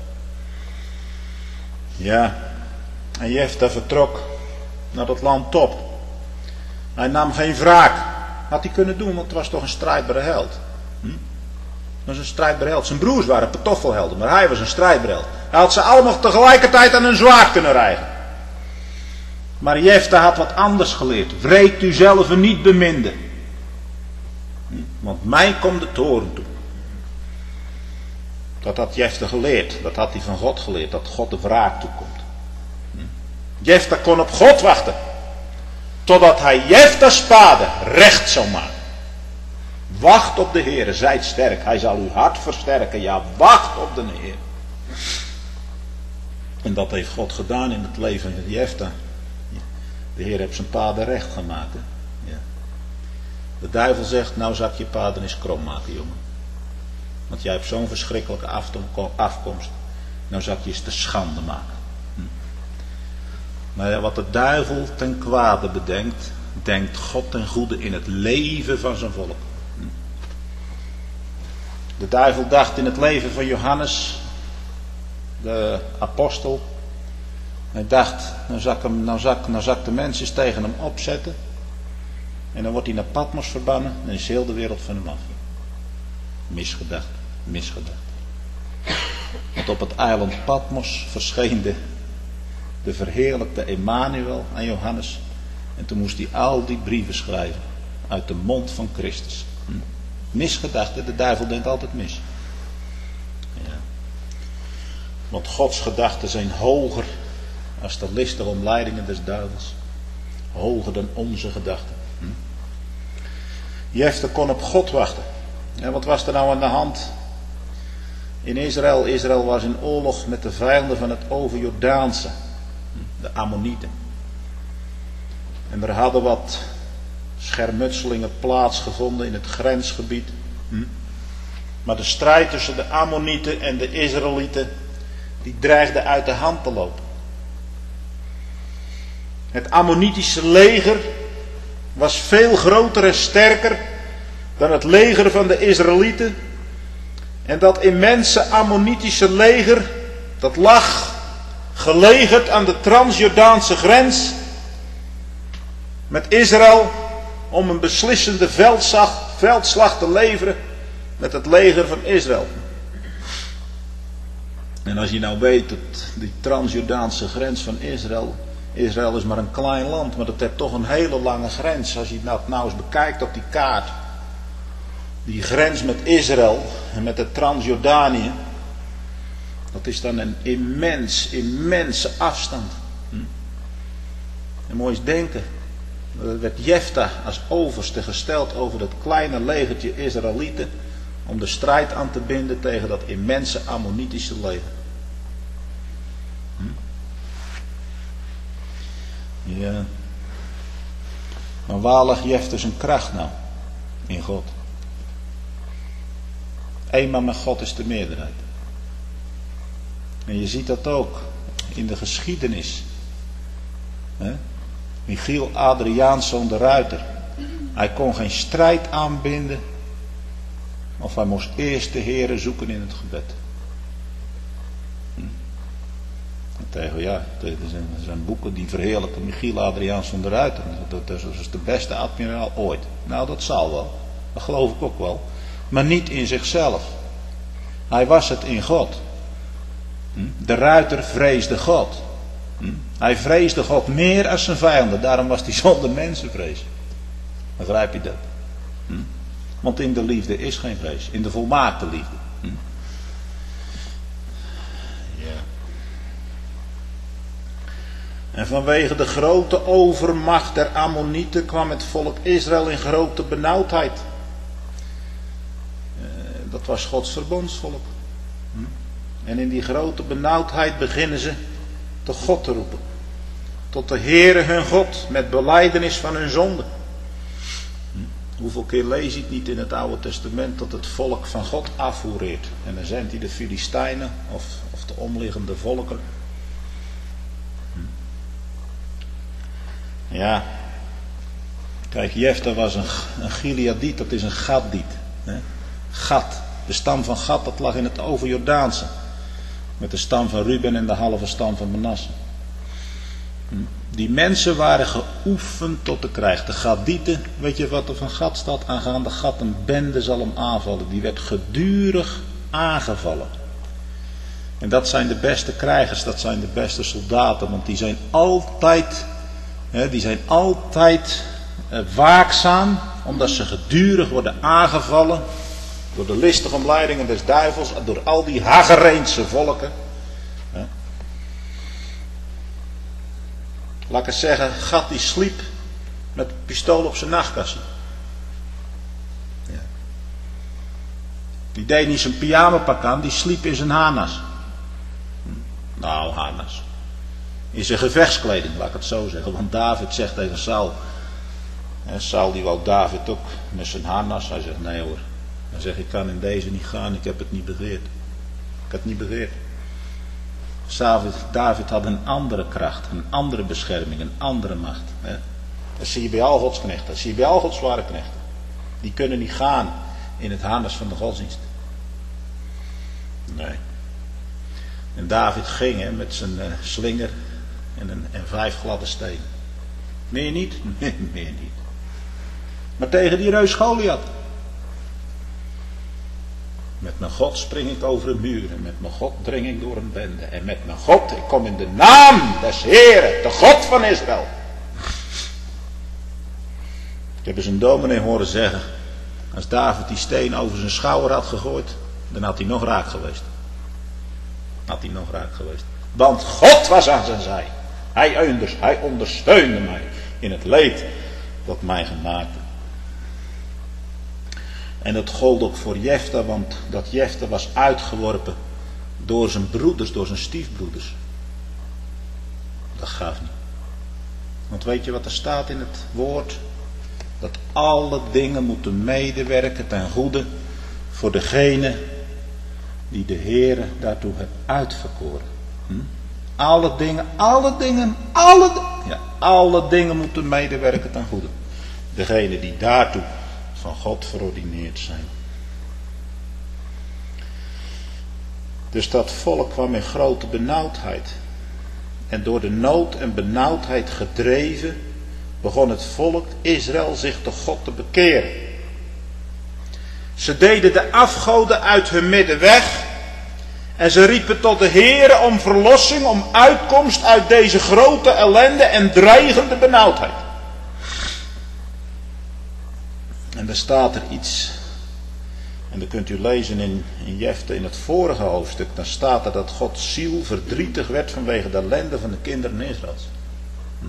S1: Ja, en Jefta vertrok naar dat land Top. Hij nam geen wraak. Had hij kunnen doen, want het was toch een strijdbare held. Hm? Dat was een strijdbare held. Zijn broers waren pantoffelhelden, maar hij was een strijdbare held. Hij had ze allemaal tegelijkertijd aan een zwaard kunnen rijgen. Maar Jefta had wat anders geleerd. Wreekt u zelf niet beminde. Hm? Want mij komt de toorn toe. Dat had Jefta geleerd. Dat had hij van God geleerd. Dat God de wraak toekomt. Hm? Jefta kon op God wachten. Totdat hij Jefta's paden recht zou maken. Wacht op de Heer, zijt sterk. Hij zal uw hart versterken. Ja, wacht op de Heer. En dat heeft God gedaan in het leven van Jefta. De Heer heeft zijn paden recht gemaakt. Hè? Ja. De duivel zegt, nou zal ik je paden eens krom maken, jongen. Want jij hebt zo'n verschrikkelijke afkomst. Nou zal ik je eens te schande maken. Hm. Maar wat de duivel ten kwade bedenkt, denkt God ten goede in het leven van zijn volk. Hm. De duivel dacht in het leven van Johannes, de apostel. Hij dacht, nou zal ik, hem, nou zal ik, nou zal ik de mensen tegen hem opzetten. En dan wordt hij naar Patmos verbannen. En is heel de wereld van hem af. Misgedacht, misgedacht. Want op het eiland Patmos verscheen de, de verheerlijkte Emmanuel aan Johannes. En toen moest hij al die brieven schrijven. Uit de mond van Christus. Hm. Misgedacht, de duivel denkt altijd mis. Ja. Want Gods gedachten zijn hoger als de listige omleidingen des duivels. Hoger dan onze gedachten. Hm. Jefta kon op God wachten. En wat was er nou aan de hand in Israël? Israël was in oorlog met de vijanden van het overjordaanse. De Ammonieten. En er hadden wat schermutselingen plaatsgevonden in het grensgebied. Hm. Maar de strijd tussen de Ammonieten en de Israëlieten, die dreigde uit de hand te lopen. Het Ammonitische leger was veel groter en sterker dan het leger van de Israëlieten. En dat immense Ammonitische leger, dat lag gelegerd aan de Transjordaanse grens met Israël om een beslissende veldslag, veldslag te leveren met het leger van Israël. En als je nou weet dat die Transjordaanse grens van Israël, Israël is maar een klein land, maar dat heeft toch een hele lange grens. Als je dat nou eens bekijkt op die kaart, die grens met Israël en met de Transjordanië, dat is dan een immens, immense afstand. Hm? En moet je eens denken, er werd Jefta als overste gesteld over dat kleine legertje Israëlieten om de strijd aan te binden tegen dat immense Ammonitische leger. Hm? Ja. Maar waar lag Jefta zijn kracht nou? In God. Eenmaal met God is de meerderheid. En je ziet dat ook in de geschiedenis. He? Michiel Adriaanszoon de Ruiter. Hij kon geen strijd aanbinden. Of hij moest eerst de Heere zoeken in het gebed. Hm. Tegen, ja, er zijn, er zijn boeken die verheerlijken Michiel Adriaanszoon de Ruiter. Dat, dat is de beste admiraal ooit. Nou, dat zal wel. Dat geloof ik ook wel. Maar niet in zichzelf. Hij was het in God. De Ruiter vreesde God. Hij vreesde God meer als zijn vijanden. Daarom was hij zonder mensenvrees. Begrijp je dat? Want in de liefde is geen vrees. In de volmaakte liefde. Ja. En vanwege de grote overmacht der Ammonieten kwam het volk Israël in grote benauwdheid. Dat was Gods verbondsvolk. En in die grote benauwdheid beginnen ze tot God te roepen. Tot de Heere hun God met belijdenis van hun zonde. Hoeveel keer lees je het niet in het Oude Testament dat het volk van God afvoereert. En dan zendt hij de Filistijnen of, of de omliggende volken. Ja, kijk, Jefta was een, een Gileadiet, dat is een Gadiet. Hè? Gad, de stam van Gad, dat lag in het overjordaanse. Met de stam van Ruben en de halve stam van Manasse. Die mensen waren geoefend tot de krijg. De Gadieten, weet je wat er van Gad staat? Aangaande Gad, een bende zal hem aanvallen. Die werd gedurig aangevallen. En dat zijn de beste krijgers, dat zijn de beste soldaten. Want die zijn altijd, hè, die zijn altijd eh, waakzaam. Omdat ze gedurig worden aangevallen. Door de listige omleidingen des duivels. Door al die Hagareense volken. Hè. Laat ik eens zeggen, Gad die sliep met een pistool op zijn nachtkastje. Ja. Die deed niet zijn pyjamapak aan, die sliep in zijn harnas. Nou, harnas. In zijn gevechtskleding, laat ik het zo zeggen. Want David zegt tegen Saul. En Saul die wou David ook met zijn harnas. Hij zegt, nee hoor. Hij zegt, ik kan in deze niet gaan, ik heb het niet begeerd. Ik heb het niet begeerd. David had een andere kracht, een andere bescherming, een andere macht. Hè? Dat zie je bij al Gods knechten, dat zie je bij al Gods zware knechten. Die kunnen niet gaan in het harnas van de godsdienst. Nee. En David ging hè, met zijn uh, slinger en, een, en vijf gladde stenen. Meer niet? Nee, meer niet. Maar tegen die reus Goliath. Met mijn God spring ik over een muur. En met mijn God dring ik door een bende. En met mijn God, ik kom in de naam des Heeren, de God van Israël. Ik heb eens een dominee horen zeggen. Als David die steen over zijn schouder had gegooid. Dan had hij nog raak geweest. Had hij nog raak geweest. Want God was aan zijn zij. Hij, onders, hij ondersteunde mij. In het leed dat mij gemaakt. En dat gold ook voor Jefta, want dat Jefta was uitgeworpen door zijn broeders, door zijn stiefbroeders. Dat gaf niet. Want weet je wat er staat in het woord? Dat alle dingen moeten medewerken ten goede voor degene die de Heere daartoe heeft uitverkoren. Hm? Alle dingen, alle dingen, alle, ja, alle dingen moeten medewerken ten goede. Degene die daartoe van God verordineerd zijn. Dus dat volk kwam in grote benauwdheid. En door de nood en benauwdheid gedreven, begon het volk Israël zich tot God te bekeren. Ze deden de afgoden uit hun midden weg. En ze riepen tot de Heere om verlossing, om uitkomst uit deze grote ellende en dreigende benauwdheid. En daar staat er iets. En dat kunt u lezen in, in Jefta in het vorige hoofdstuk. Dan staat er dat Gods ziel verdrietig werd vanwege de ellende van de kinderen Israëls. Hm?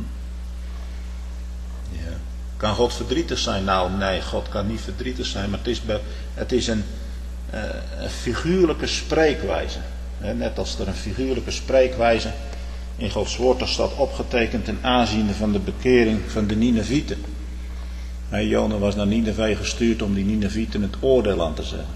S1: Ja. Kan God verdrietig zijn? Nou nee, God kan niet verdrietig zijn. Maar het is, be, het is een, uh, een figuurlijke spreekwijze. He, net als er een figuurlijke spreekwijze in Gods woord staat opgetekend ten aanzien van de bekering van de Ninevieten. Hey, Jona was naar Nineve gestuurd om die Ninevieten het oordeel aan te zeggen.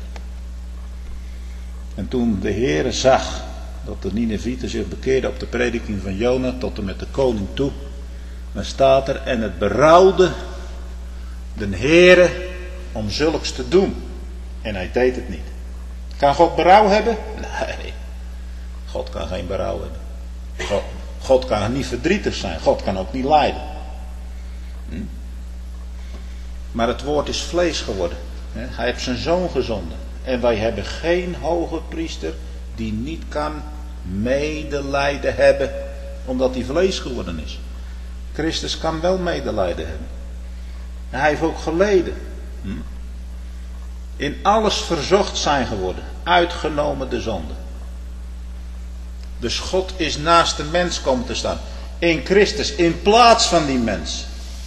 S1: En toen de Heere zag dat de Ninevieten zich bekeerden op de prediking van Jona tot en met de koning toe, dan staat er, en het berouwde de Heere om zulks te doen. En hij deed het niet. Kan God berouw hebben? Nee. God kan geen berouw hebben. God, God kan niet verdrietig zijn. God kan ook niet lijden. Hm? Maar het woord is vlees geworden. Hij heeft zijn zoon gezonden. En wij hebben geen hoge priester die niet kan medelijden hebben omdat hij vlees geworden is. Christus kan wel medelijden hebben. En hij heeft ook geleden. In alles verzocht zijn geworden. Uitgenomen de zonde. Dus God is naast de mens komen te staan. In Christus, in plaats van die mens.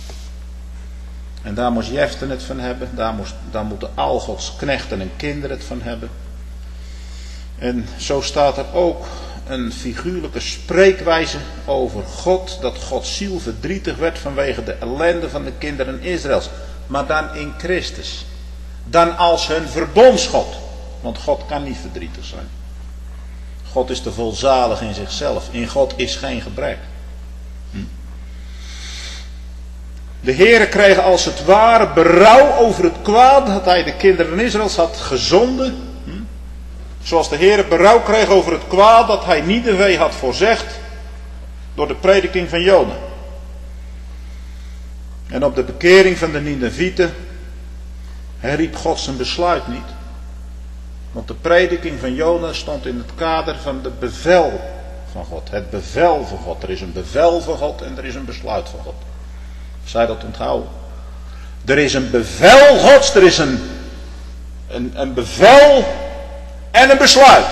S1: En daar moest Jefte het van hebben. Daar, moest, daar moeten al Gods knechten en kinderen het van hebben. En zo staat er ook een figuurlijke spreekwijze over God. Dat Gods ziel verdrietig werd vanwege de ellende van de kinderen Israëls. Maar dan in Christus. Dan als hun verbondsgod. Want God kan niet verdrietig zijn. God is te volzalig in zichzelf. In God is geen gebrek. Hm. De Heere kreeg als het ware berouw over het kwaad dat hij de kinderen Israëls had gezonden. Hm. Zoals de Heere berouw kreeg over het kwaad dat hij Nineve had voorzegd. Door de prediking van Jona. En op de bekering van de Ninevieten herriep God zijn besluit niet. Want de prediking van Jona stond in het kader van de bevel van God. Het bevel van God. Er is een bevel van God en er is een besluit van God. Zij dat onthouden. Er is een bevel Gods, er is een, een, een bevel en een besluit.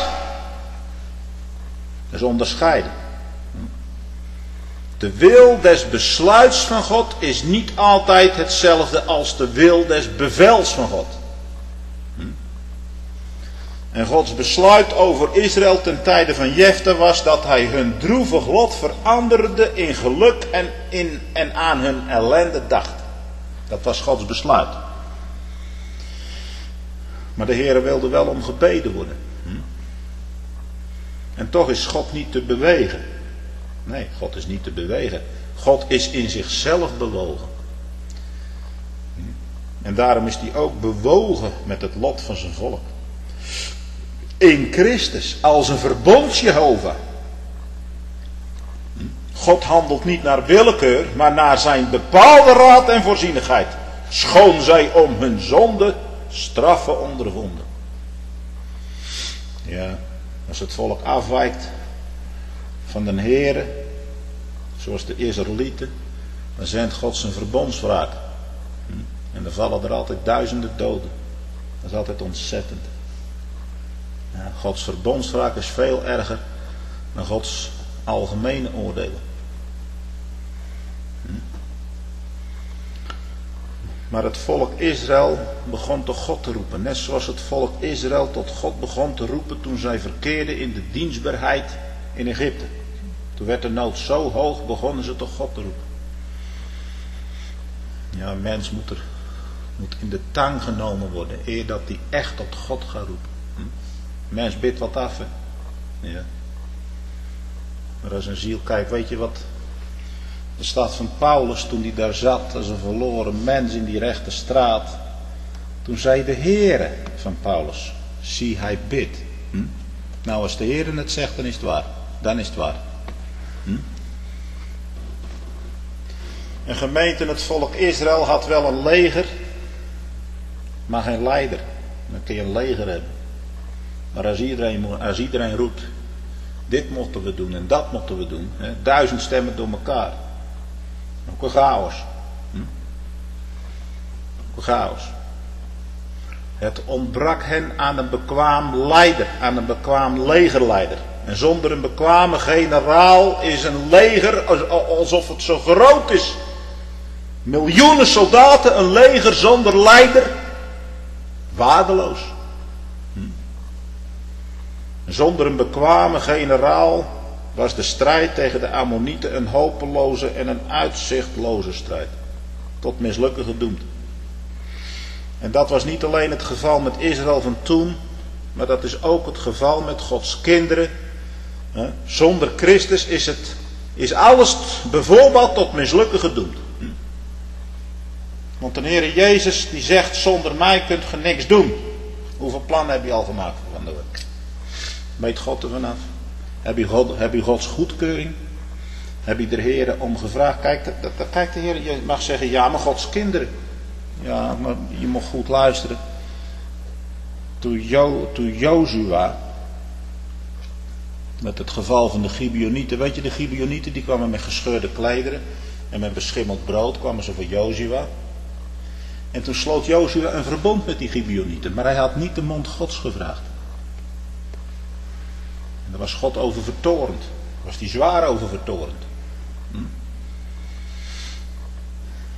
S1: Dat is onderscheiden. De wil des besluits van God is niet altijd hetzelfde als de wil des bevels van God. En Gods besluit over Israël ten tijde van Jefte was dat hij hun droevig lot veranderde in geluk en, in, en aan hun ellende dacht. Dat was Gods besluit. Maar de Heere wilde wel om gebeden worden. En toch is God niet te bewegen. Nee, God is niet te bewegen. God is in zichzelf bewogen. En daarom is hij ook bewogen met het lot van zijn volk. In Christus, als een verbonds-Jehovah. God handelt niet naar willekeur, maar naar zijn bepaalde raad en voorzienigheid. Schoon zij om hun zonde straffen ondervonden. Ja, als het volk afwijkt van de Heere, zoals de Israëlieten, dan zendt God zijn verbondswraak. En dan vallen er altijd duizenden doden. Dat is altijd ontzettend. Ja, Gods verbondswraak is veel erger dan Gods algemene oordelen. Hm. Maar het volk Israël begon tot God te roepen. Net zoals het volk Israël tot God begon te roepen toen zij verkeerden in de dienstbaarheid in Egypte. Toen werd de nood zo hoog, begonnen ze tot God te roepen. Ja, een mens moet, er, moet in de tang genomen worden eer dat hij echt tot God gaat roepen. Hm. Mens bidt wat af, hè? Ja. Maar als een ziel kijkt, weet je wat? Er staat van Paulus toen hij daar zat als een verloren mens in die rechte straat. Toen zei de Heere van Paulus, zie hij bidt. Hm? Nou, als de Heere het zegt, dan is het waar. Dan is het waar. Hm? Een gemeente, het volk Israël had wel een leger, maar geen leider. Dan kun je een leger hebben. Maar als iedereen, als iedereen roept, dit moeten we doen en dat moeten we doen. Hè, duizend stemmen door elkaar. Ook een chaos. Hm? Ook een chaos. Het ontbrak hen aan een bekwaam leider, aan een bekwaam legerleider. En zonder een bekwame generaal is een leger alsof het zo groot is. Miljoenen soldaten, een leger zonder leider. Waardeloos. Hm. Zonder een bekwame generaal was de strijd tegen de Ammonieten een hopeloze en een uitzichtloze strijd. Tot mislukken gedoemd. En dat was niet alleen het geval met Israël van toen, maar dat is ook het geval met Gods kinderen. Zonder Christus is, het, is alles bijvoorbeeld tot mislukken gedoemd. Want de Heer Jezus die zegt, zonder mij kunt je niks doen. Hoeveel plannen heb je al gemaakt van de week? Weet God er vanaf? Heb je, God, heb je Gods goedkeuring? Heb je de Heer om gevraagd? Kijk, de, de, kijk de Heer, je mag zeggen, ja, maar Gods kinderen. Ja, maar je moet goed luisteren. Toen, jo, toen Jozua, met het geval van de Gibeonieten, weet je, de Gibeonieten die kwamen met gescheurde klederen en met beschimmeld brood kwamen ze voor Jozua. En toen sloot Jozua een verbond met die Gibeonieten, maar hij had niet de mond Gods gevraagd. En daar was God over vertorend, daar was hij zwaar over vertorend. Hm.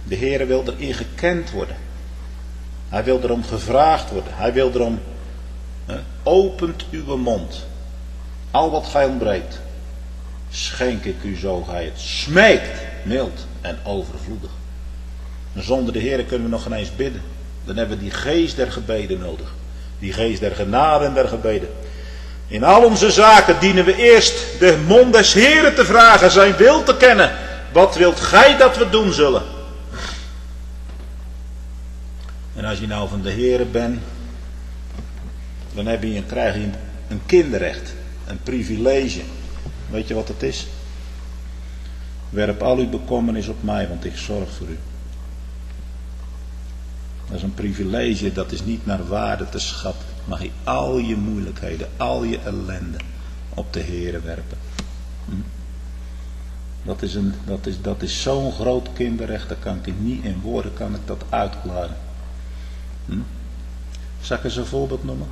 S1: De Heere wil erin gekend worden. Hij wil erom gevraagd worden. Hij wil erom, eh, opent uw mond. Al wat gij ontbreekt, schenk ik u zo gij het smeekt, mild en overvloedig. En zonder de Heere kunnen we nog geen eens bidden. Dan hebben we die geest der gebeden nodig. Die geest der genade en der gebeden. In al onze zaken dienen we eerst de mond des Heeren te vragen, zijn wil te kennen. Wat wilt gij dat we doen zullen? En als je nou van de Heere bent, dan heb je, krijg je een kinderrecht, een privilege. Weet je wat het is? Werp al uw bekommernis op mij, want ik zorg voor u. Dat is een privilege, dat is niet naar waarde te schatten. Mag je al je moeilijkheden, al je ellende op de Heere werpen. Hm? Dat is, een, dat is, dat is zo'n groot kinderrecht, dat kan ik niet in woorden kan ik dat uitklaren. Hm? Zal ik eens een voorbeeld noemen?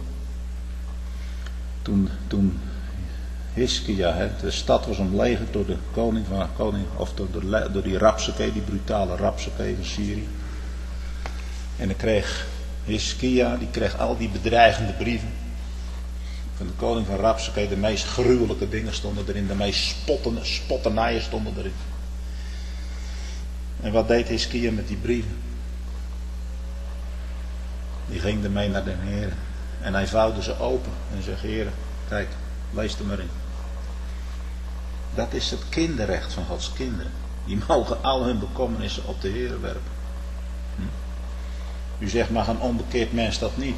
S1: Toen, toen Hiskia, hè, de stad was omlegerd door de koning van koning, of door, de, door die Rapsakee, die brutale Rapsakee van Syrië. En dan kreeg Hiskia, die kreeg al die bedreigende brieven van de koning van Rapsakee. De meest gruwelijke dingen stonden erin, de meest spottende, spotternijen stonden erin. En wat deed Hiskia met die brieven? Die ging ermee naar de Heer. En hij vouwde ze open en zei: Heer, kijk, lees er maar in. Dat is het kinderrecht van Gods kinderen. Die mogen al hun bekommernissen op de Heer werpen. Hm? U zegt, mag een onbekeerd mens dat niet?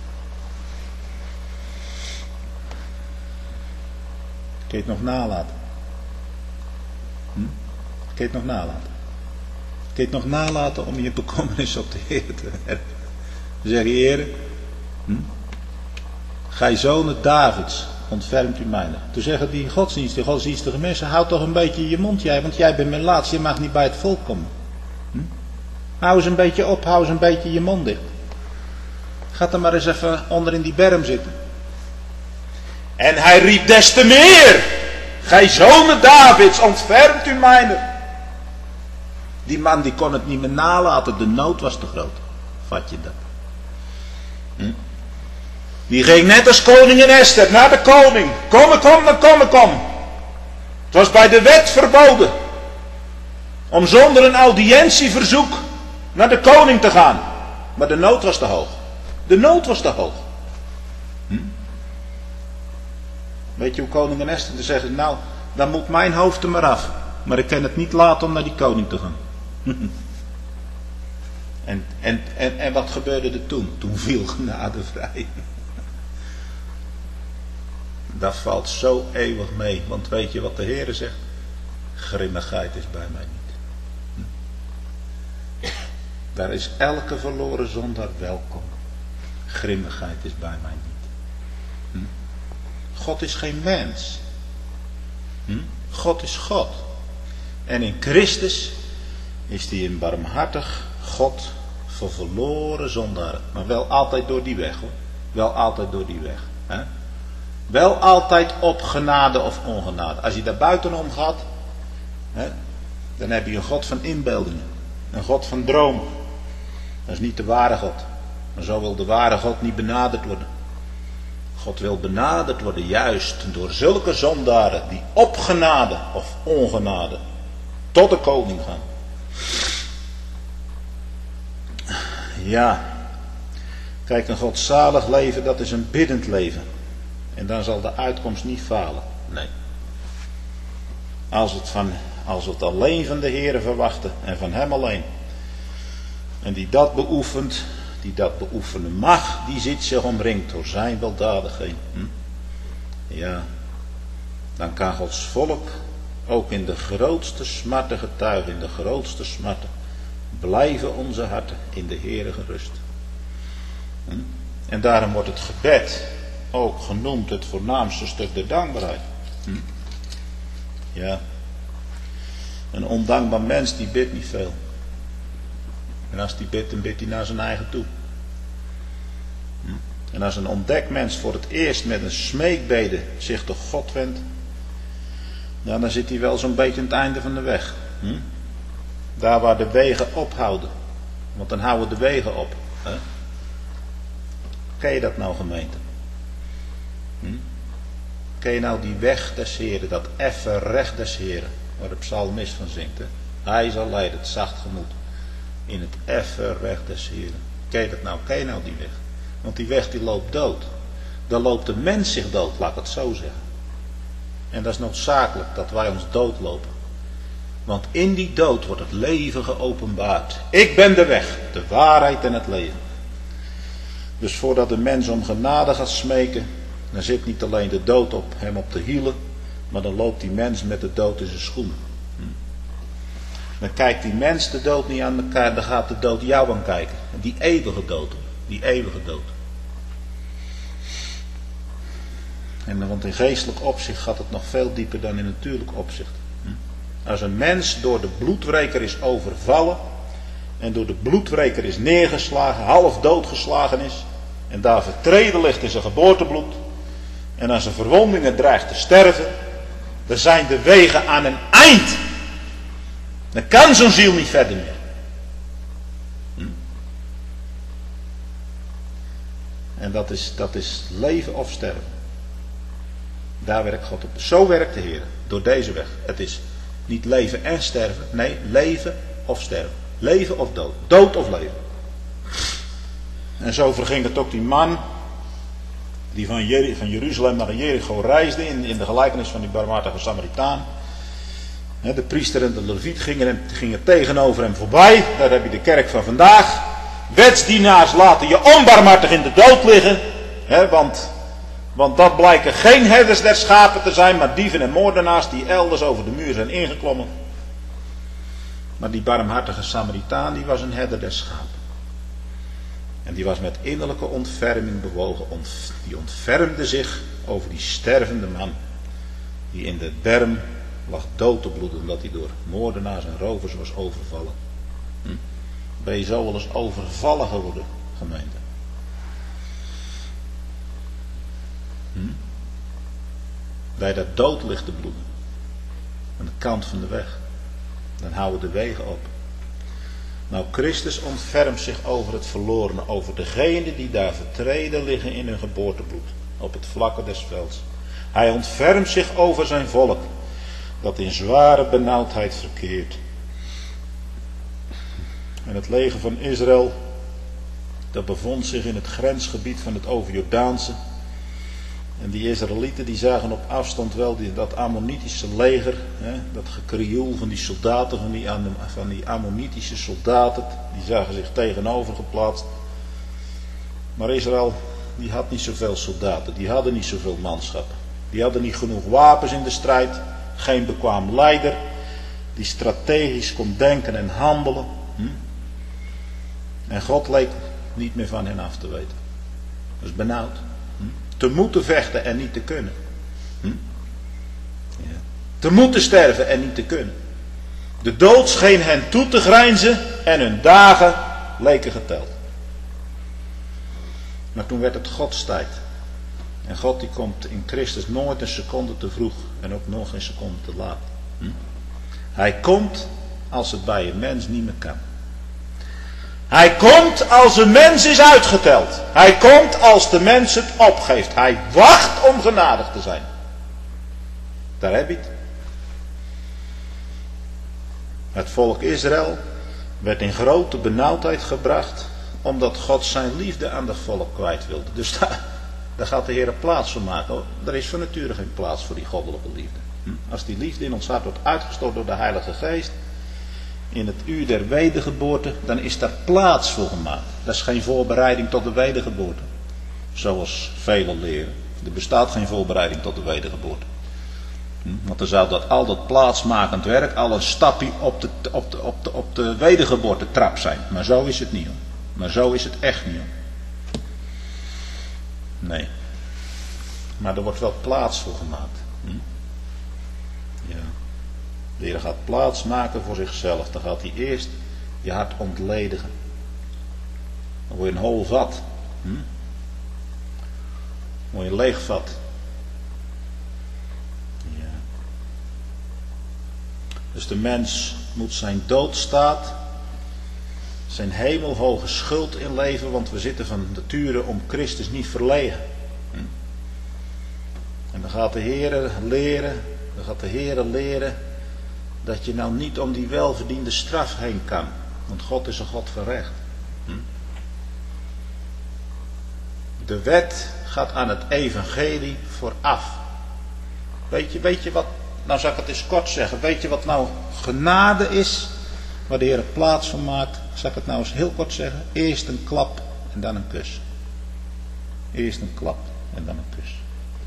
S1: Kun je het nog nalaten? Hm? Kun je het nog nalaten? Kun je het nog nalaten om je bekommernissen op de Heer te werpen? Dan zeg je: Heer, hm? gij zonen Davids, ontfermt u mij. Toen zeggen die godsdienst, die godsdienstige mensen: houd toch een beetje je mond, jij, want jij bent mijn laatste, je mag niet bij het volk komen. Hm? Hou eens een beetje op, hou eens een beetje je mond dicht. Ga dan maar eens even onder in die berm zitten. En hij riep des te meer: gij zonen Davids, ontfermt u mij. Die man die kon het niet meer nalaten, de nood was te groot. Vat je dat? Hm? Die ging net als koningin Esther naar de koning. Kom, kom, dan kom, kom. Het was bij de wet verboden om zonder een audiëntieverzoek naar de koning te gaan. Maar de nood was te hoog. De nood was te hoog. Hm? Weet je hoe koningin Esther te zeggen: nou, dan moet mijn hoofd er maar af. Maar ik kan het niet laten om naar die koning te gaan. en, en, en, en wat gebeurde er toen? Toen viel genade vrij. Dat valt zo eeuwig mee. Want weet je wat de Heere zegt? Grimmigheid is bij mij niet. Hm? Daar is elke verloren zondaar welkom. Grimmigheid is bij mij niet. Hm? God is geen mens. Hm? God is God. En in Christus is hij een barmhartig God voor verloren zondaren. Maar wel altijd door die weg, hoor. Wel altijd door die weg. Hè? Wel altijd op genade of ongenade. Als je daar buitenom gaat, hè, dan heb je een God van inbeeldingen. Een God van dromen. Dat is niet de ware God. Maar zo wil de ware God niet benaderd worden. God wil benaderd worden juist door zulke zondaren die op genade of ongenade tot de koning gaan. Ja, kijk, een godzalig leven, dat is een biddend leven. En dan zal de uitkomst niet falen. Nee. Als het, van, als het alleen van de Heere verwachten en van hem alleen. En die dat beoefent, die dat beoefenen mag, die ziet zich omringd door zijn weldadigheid. Hm? Ja, dan kan Gods volk ook in de grootste smarten getuigen, in de grootste smarten. Blijven onze harten in de Heere gerust. Hm? En daarom wordt het gebed ook genoemd het voornaamste stuk der dankbaarheid. Hm? Ja. Een ondankbaar mens die bidt niet veel. En als die bidt, dan bidt hij naar zijn eigen toe. Hm? En als een ontdekt mens voor het eerst met een smeekbede zich tot God wendt, dan, dan zit hij wel zo'n beetje aan het einde van de weg. Hm? Daar waar de wegen ophouden. Want dan houden de wegen op. Hè? Ken je dat nou, gemeente? Hm? Ken je nou die weg des Heren, dat effen recht des Heren, waar de psalmist van zingt. Hè? Hij zal leiden het zacht gemoed in het effen recht des Heren. Ken je dat nou? Ken je nou die weg? Want die weg die loopt dood. Dan loopt de mens zich dood, laat ik het zo zeggen. En dat is noodzakelijk dat wij ons doodlopen. Want in die dood wordt het leven geopenbaard. Ik ben de weg, de waarheid en het leven. Dus voordat de mens om genade gaat smeken, dan zit niet alleen de dood op hem op de hielen, maar dan loopt die mens met de dood in zijn schoenen. Dan kijkt die mens de dood niet aan elkaar, dan gaat de dood jou aan kijken. Die eeuwige dood, die eeuwige dood. En want in geestelijk opzicht gaat het nog veel dieper dan in natuurlijk opzicht. Als een mens door de bloedwreker is overvallen en door de bloedwreker is neergeslagen, half doodgeslagen is en daar vertreden ligt in zijn geboortebloed en aan zijn verwondingen dreigt te sterven, dan zijn de wegen aan een eind. Dan kan zo'n ziel niet verder meer. Hm? En dat is, dat is leven of sterven. Daar werkt God op. Zo werkt de Heer. Door deze weg. Het is niet leven en sterven. Nee, leven of sterven. Leven of dood. Dood of leven. En zo verging het ook die man. Die van, Jer- van Jeruzalem naar Jericho reisde. In, in de gelijkenis van die barmhartige Samaritaan. De priester en de leviet gingen, gingen tegenover hem voorbij. Daar heb je de kerk van vandaag. Wetsdienaars laten je onbarmhartig in de dood liggen. He, want, want dat blijken geen herders der schapen te zijn, maar dieven en moordenaars die elders over de muur zijn ingeklommen. Maar die barmhartige Samaritaan, die was een herder der schapen. En die was met innerlijke ontferming bewogen. Die ontfermde zich over die stervende man. Die in de berm lag dood te bloeden omdat hij door moordenaars en rovers was overvallen. Hm? Ben je zo wel eens overvallen geworden, gemeente? Hm? Dat je daar dood ligt te bloeden. Aan de kant van de weg. Dan houden de wegen op. Nou, Christus ontfermt zich over het verlorene, over degenen die daar vertreden liggen in hun geboortebloed, op het vlakke des velds. Hij ontfermt zich over zijn volk, dat in zware benauwdheid verkeert. En het leger van Israël, dat bevond zich in het grensgebied van het overjordaanse. En die Israëlieten die zagen op afstand wel die, dat Ammonitische leger, hè, dat gekrioel van die soldaten, van die, van die Ammonitische soldaten, die zagen zich tegenover geplaatst. Maar Israël, die had niet zoveel soldaten, die hadden niet zoveel manschappen. Die hadden niet genoeg wapens in de strijd, geen bekwaam leider, die strategisch kon denken en handelen. Hm? En God leek niet meer van hen af te weten. Dat is benauwd. Hm? Te moeten vechten en niet te kunnen. Hm? Ja. Te moeten sterven en niet te kunnen. De dood scheen hen toe te grijnzen en hun dagen leken geteld. Maar toen werd het Gods tijd. En God die komt in Christus nooit een seconde te vroeg en ook nog een seconde te laat. Hm? Hij komt als het bij een mens niet meer kan. Hij komt als een mens is uitgeteld. Hij komt als de mens het opgeeft. Hij wacht om genadig te zijn. Daar heb je het. Het volk Israël werd in grote benauwdheid gebracht, omdat God zijn liefde aan het volk kwijt wilde. Dus daar, daar gaat de Heer een plaats voor maken. Er is van nature geen plaats voor die goddelijke liefde. Als die liefde in ons hart wordt uitgestort door de Heilige Geest, in het uur der wedergeboorte, dan is daar plaats voor gemaakt. Dat is geen voorbereiding tot de wedergeboorte. Zoals velen leren. Er bestaat geen voorbereiding tot de wedergeboorte. Want dan zou dat al dat plaatsmakend werk al een stapje op de, op de, op de, op de wedergeboortetrap zijn. Maar zo is het niet, hoor. Maar zo is het echt niet, hoor. Nee. Maar er wordt wel plaats voor gemaakt. Hm? Ja. De Heer gaat plaats maken voor zichzelf. Dan gaat hij eerst je hart ontledigen. Dan word je een hol vat. Hm? Dan word je een leeg vat. Ja. Dus de mens moet zijn doodstaat, zijn hemelhoge schuld inleveren, want we zitten van nature om Christus niet verlegen. En dan gaat de Heer leren, dan gaat de Heer leren dat je nou niet om die welverdiende straf heen kan. Want God is een God van recht. De wet gaat aan het evangelie vooraf. Weet je, weet je wat, nou zal ik het eens kort zeggen, weet je wat nou genade is, waar de Heer plaats van maakt? Zal ik het nou eens heel kort zeggen? Eerst een klap en dan een kus. Eerst een klap en dan een kus.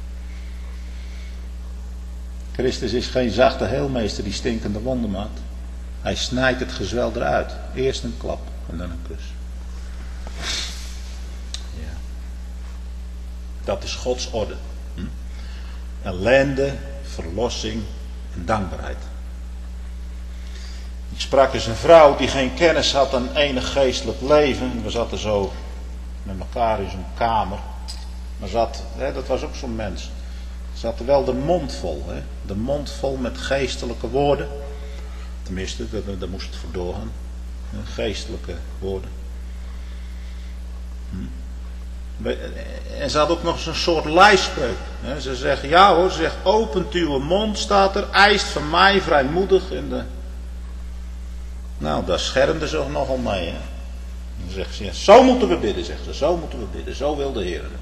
S1: Christus is geen zachte heelmeester die stinkende wonden maakt. Hij snijdt het gezwel eruit. Eerst een klap en dan een kus. Ja. Dat is Gods orde. Hm? Ellende, verlossing en dankbaarheid. Ik sprak eens een vrouw die geen kennis had aan enig geestelijk leven. We zaten zo met elkaar in zo'n kamer. Maar zat, hè, dat was ook zo'n mens. Ze had wel de mond vol. Hè? De mond vol met geestelijke woorden. Tenminste, daar, daar moest het voor doorgaan. Geestelijke woorden. Hm. En ze had ook nog zo'n soort lijfspreuk. Hè? Ze zegt, ja hoor, ze zegt, opent uw mond, staat er, eist van mij vrijmoedig. In de... Nou, daar schermde ze ook nogal mee. Hè? Dan zegt ze, ja, zo moeten we bidden, zegt ze, zo moeten we bidden. Zo wil de Heer het.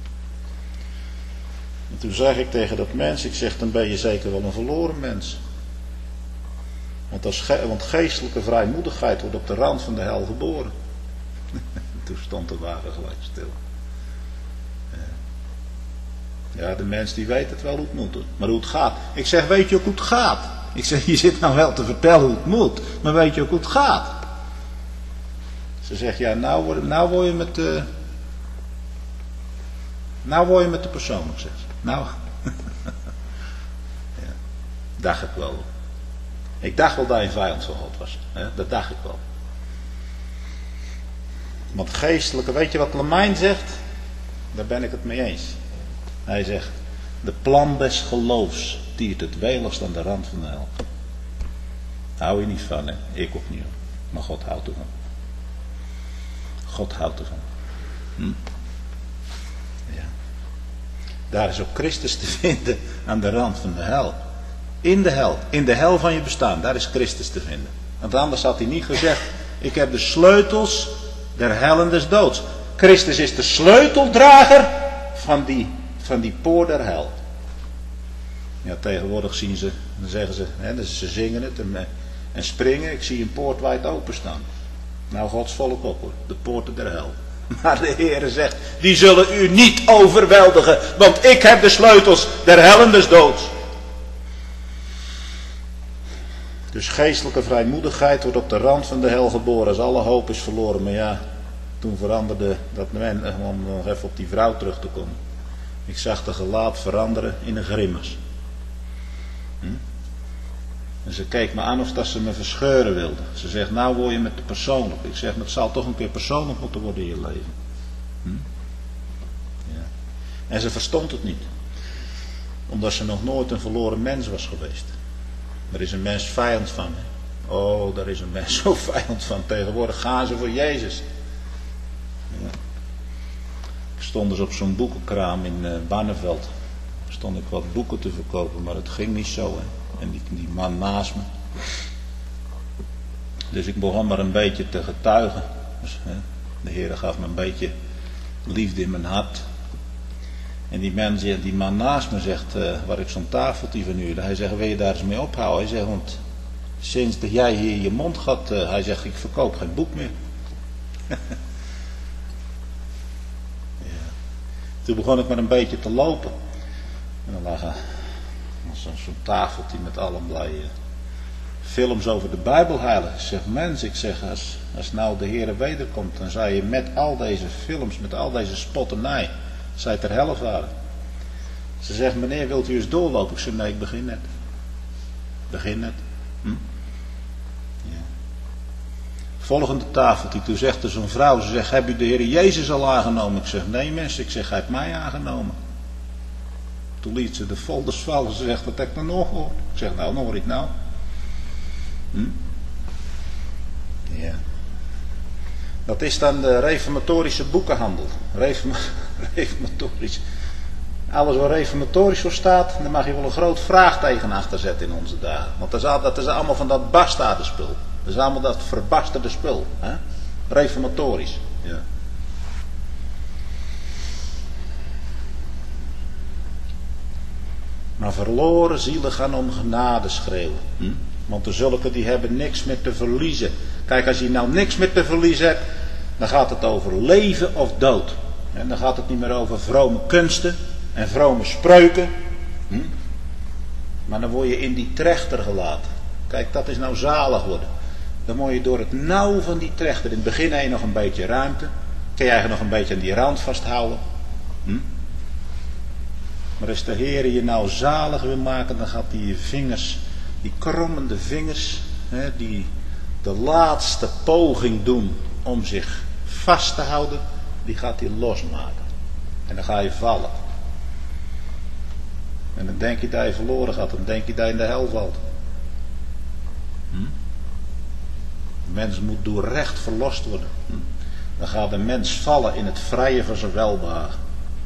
S1: En toen zeg ik tegen dat mens, ik zeg, dan ben je zeker wel een verloren mens. Want, als ge- want geestelijke vrijmoedigheid wordt op de rand van de hel geboren. Toen stond de wagen gelijk stil. Ja, de mens die weet het wel hoe het moet doen. Maar hoe het gaat. Ik zeg, weet je ook hoe het gaat? Ik zeg, je zit nou wel te vertellen hoe het moet. Maar weet je ook hoe het gaat? Ze zegt, ja, nou word, nou word je met de... Nou word je met de persoonlijk, zegt ze. Nou, ja, dacht ik wel. Ik dacht wel dat je een vijand van God was. Hè? Dat dacht ik wel. Want geestelijke, weet je wat Lemijn zegt? Daar ben ik het mee eens. Hij zegt, de plan des geloofs tiert het weligst aan de rand van de hel. Hou je niet van, hè? Ik ook niet. Maar God houdt ervan. God houdt ervan. Hm? Daar is ook Christus te vinden aan de rand van de hel. In de hel. In de hel van je bestaan. Daar is Christus te vinden. Want anders had hij niet gezegd. Ik heb de sleutels der hel en des doods. Christus is de sleuteldrager van die, van die poort der hel. Ja, tegenwoordig zien ze. Dan zeggen ze. Hè, dus ze zingen het en, en springen. Ik zie een poort wijd openstaan. Nou, Gods volk op hoor. De poorten der hel. Maar de Heere zegt, die zullen u niet overweldigen, want ik heb de sleutels der hel en des doods. Dus geestelijke vrijmoedigheid wordt op de rand van de hel geboren als alle hoop is verloren. Maar ja, toen veranderde dat men, om nog even op die vrouw terug te komen. Ik zag de gelaat veranderen in een grimas. Hm? En ze keek me aan of dat ze me verscheuren wilde. Ze zegt, nou word je met de persoonlijk. Ik zeg, maar het zal toch een keer persoonlijk moeten worden in je leven. Hm? Ja. En ze verstond het niet. Omdat ze nog nooit een verloren mens was geweest. Er is een mens vijand van. Hè? Oh, daar is een mens zo vijand van. Tegenwoordig gaan ze voor Jezus. Ja. Ik stond dus op zo'n boekenkraam in uh, Barneveld. Stond ik wat boeken te verkopen, maar het ging niet zo. Hè? En die, die man naast me. Dus ik begon maar een beetje te getuigen. Dus, hè, de Heer gaf me een beetje liefde in mijn hart. En die man, die man naast me zegt, uh, waar ik zo'n tafeltje van huurde. Hij zegt, wil je daar eens mee ophouden? Hij zegt, want sinds dat jij hier je mond gaat. Uh, hij zegt, ik verkoop geen boek meer. Ja. Toen begon ik maar een beetje te lopen. En dan lag er zo'n zo tafeltje met allerlei uh, films over de Bijbel heilig. Ik zeg, mens, ik zeg, als, als nou de Heer wederkomt, dan zou je met al deze films, met al deze spotternij, zij ter helle varen. Ze zegt, meneer, wilt u eens doorlopen? Ik zeg, nee, ik begin net. Begin net. Hm? Ja. Volgende tafeltje, toen zegt er zo'n vrouw, ze zegt, heb u de Heer Jezus al aangenomen? Ik zeg, nee mensen, ik zeg, hij heeft mij aangenomen. Toen liet ze de folders vallen. Ze zegt, wat heb ik nou nog gehoord? Ik zeg, nou, nog hoor ik nou. Hm? Ja. Dat is dan de reformatorische boekenhandel. Reform, reformatorisch. Alles wat reformatorisch voor staat, daar mag je wel een groot vraagteken achter zetten in onze dagen. Want dat is, al, dat is allemaal van dat bastaarde spul. Dat is allemaal dat verbasterde spul. Hè? Reformatorisch. Ja. Maar verloren zielen gaan om genade schreeuwen. Hm? Want de zulken die hebben niks meer te verliezen. Kijk, als je nou niks meer te verliezen hebt, dan gaat het over leven of dood. En dan gaat het niet meer over vrome kunsten en vrome spreuken. Hm? Maar dan word je in die trechter gelaten. Kijk, dat is nou zalig worden. Dan moet je door het nauw van die trechter. In het begin heb je nog een beetje ruimte. Kun je eigenlijk nog een beetje aan die rand vasthouden. Hm? Maar als de Heer je nou zalig wil maken, dan gaat hij je vingers, die krommende vingers, hè, die de laatste poging doen om zich vast te houden, die gaat hij losmaken. En dan ga je vallen. En dan denk je dat je verloren gaat, dan denk je dat je in de hel valt. Hm? De mens moet doorrecht verlost worden. Hm? Dan gaat de mens vallen in het vrije van zijn welbehagen.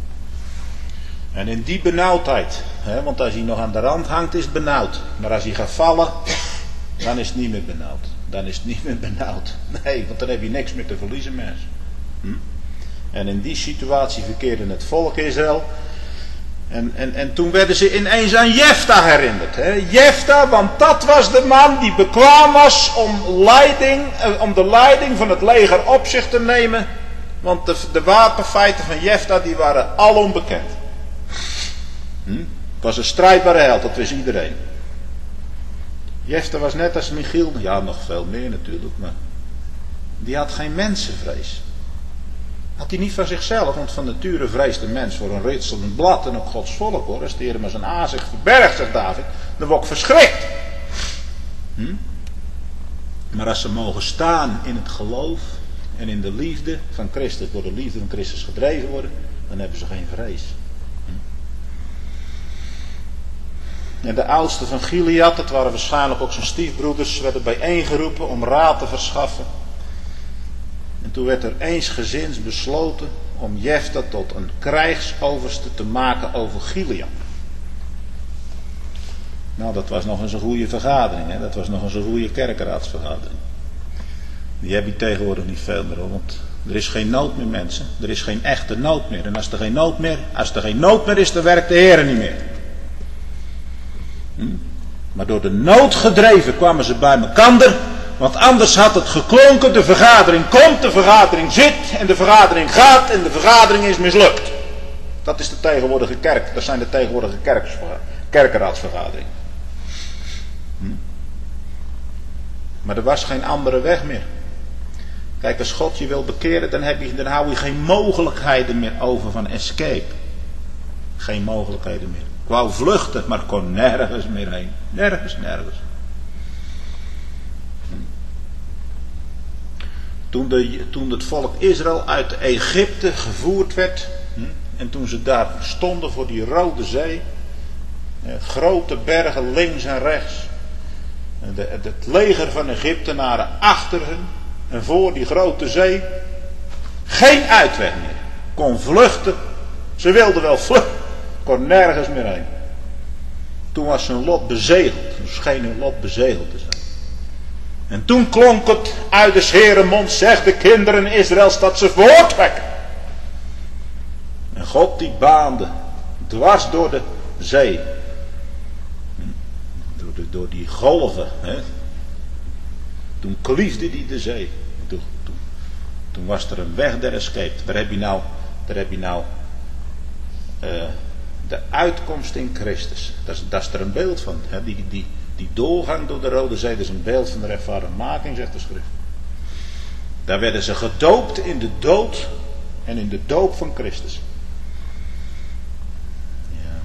S1: En in die benauwdheid, hè, want als hij nog aan de rand hangt is het benauwd. Maar als hij gaat vallen, dan is het niet meer benauwd. Dan is het niet meer benauwd. Nee, want dan heb je niks meer te verliezen, mensen. Hm? En in die situatie verkeerde het volk Israël. En, en, en toen werden ze ineens aan Jefta herinnerd. Hè? Jefta, want dat was de man die bekwaam was om, leiding, om de leiding van het leger op zich te nemen. Want de, de wapenfeiten van Jefta die waren alom bekend. Hm? Het was een strijdbare held, dat wist iedereen. Jefta was net als Michiel, ja nog veel meer natuurlijk, maar die had geen mensenvrees. Had hij niet van zichzelf, want van nature vreest de mens voor een ritselend blad en ook Gods volk hoor. Als de Heer maar zijn aanzicht verbergt, zegt David, dan word ik verschrikt. Hm? Maar als ze mogen staan in het geloof en in de liefde van Christus, door de liefde van Christus gedreven worden, dan hebben ze geen vrees. En de oudsten van Gilead, dat waren waarschijnlijk ook zijn stiefbroeders, werden bijeengeroepen om raad te verschaffen. En toen werd er eensgezind besloten om Jefta tot een krijgsoverste te maken over Gilead. Nou, dat was nog eens een goede vergadering, hè? Dat was nog eens een goede kerkenraadsvergadering. Die heb je tegenwoordig niet veel meer, hoor, want er is geen nood meer, mensen. Er is geen echte nood meer. En als er geen nood meer, als er geen nood meer is, dan werkt de Heer niet meer. Hm? Maar door de nood gedreven kwamen ze bij elkaar. Want anders had het geklonken, de vergadering komt, de vergadering zit en de vergadering gaat en de vergadering is mislukt. Dat is de tegenwoordige kerk, dat zijn de tegenwoordige kerkenraadsvergaderingen. Hm? Maar er was geen andere weg meer. Kijk, als God je wil bekeren, dan, heb je, dan hou je geen mogelijkheden meer over van escape. Geen mogelijkheden meer. Ik wou vluchten, maar ik kon nergens meer heen. Nergens, nergens. Toen, de, toen het volk Israël uit Egypte gevoerd werd. Hm, en toen ze daar stonden voor die Rode Zee. Eh, grote bergen links en rechts. En de, het leger van Egyptenaren achter hen. En voor die grote zee. Geen uitweg meer. Kon vluchten. Ze wilden wel vluchten. Kon nergens meer heen. Toen was hun lot bezegeld. Toen scheen hun lot bezegeld te zijn. En toen klonk het uit de Heere mond, zegt de kinderen Israëls, dat ze voortrekken. En God die baande, dwars door de zee. Door, de, door die golven. Hè. Toen kliefde die de zee. Toen, toen, toen was er een weg der escape. Daar heb je nou, daar heb je nou uh, de uitkomst in Christus. Dat is, dat is er een beeld van. Hè. Die, die, Die doorgang door de Rode Zee, dat is een beeld van de rechtvaardigmaking, zegt de schrift. Daar werden ze gedoopt in de dood en in de doop van Christus. Ja.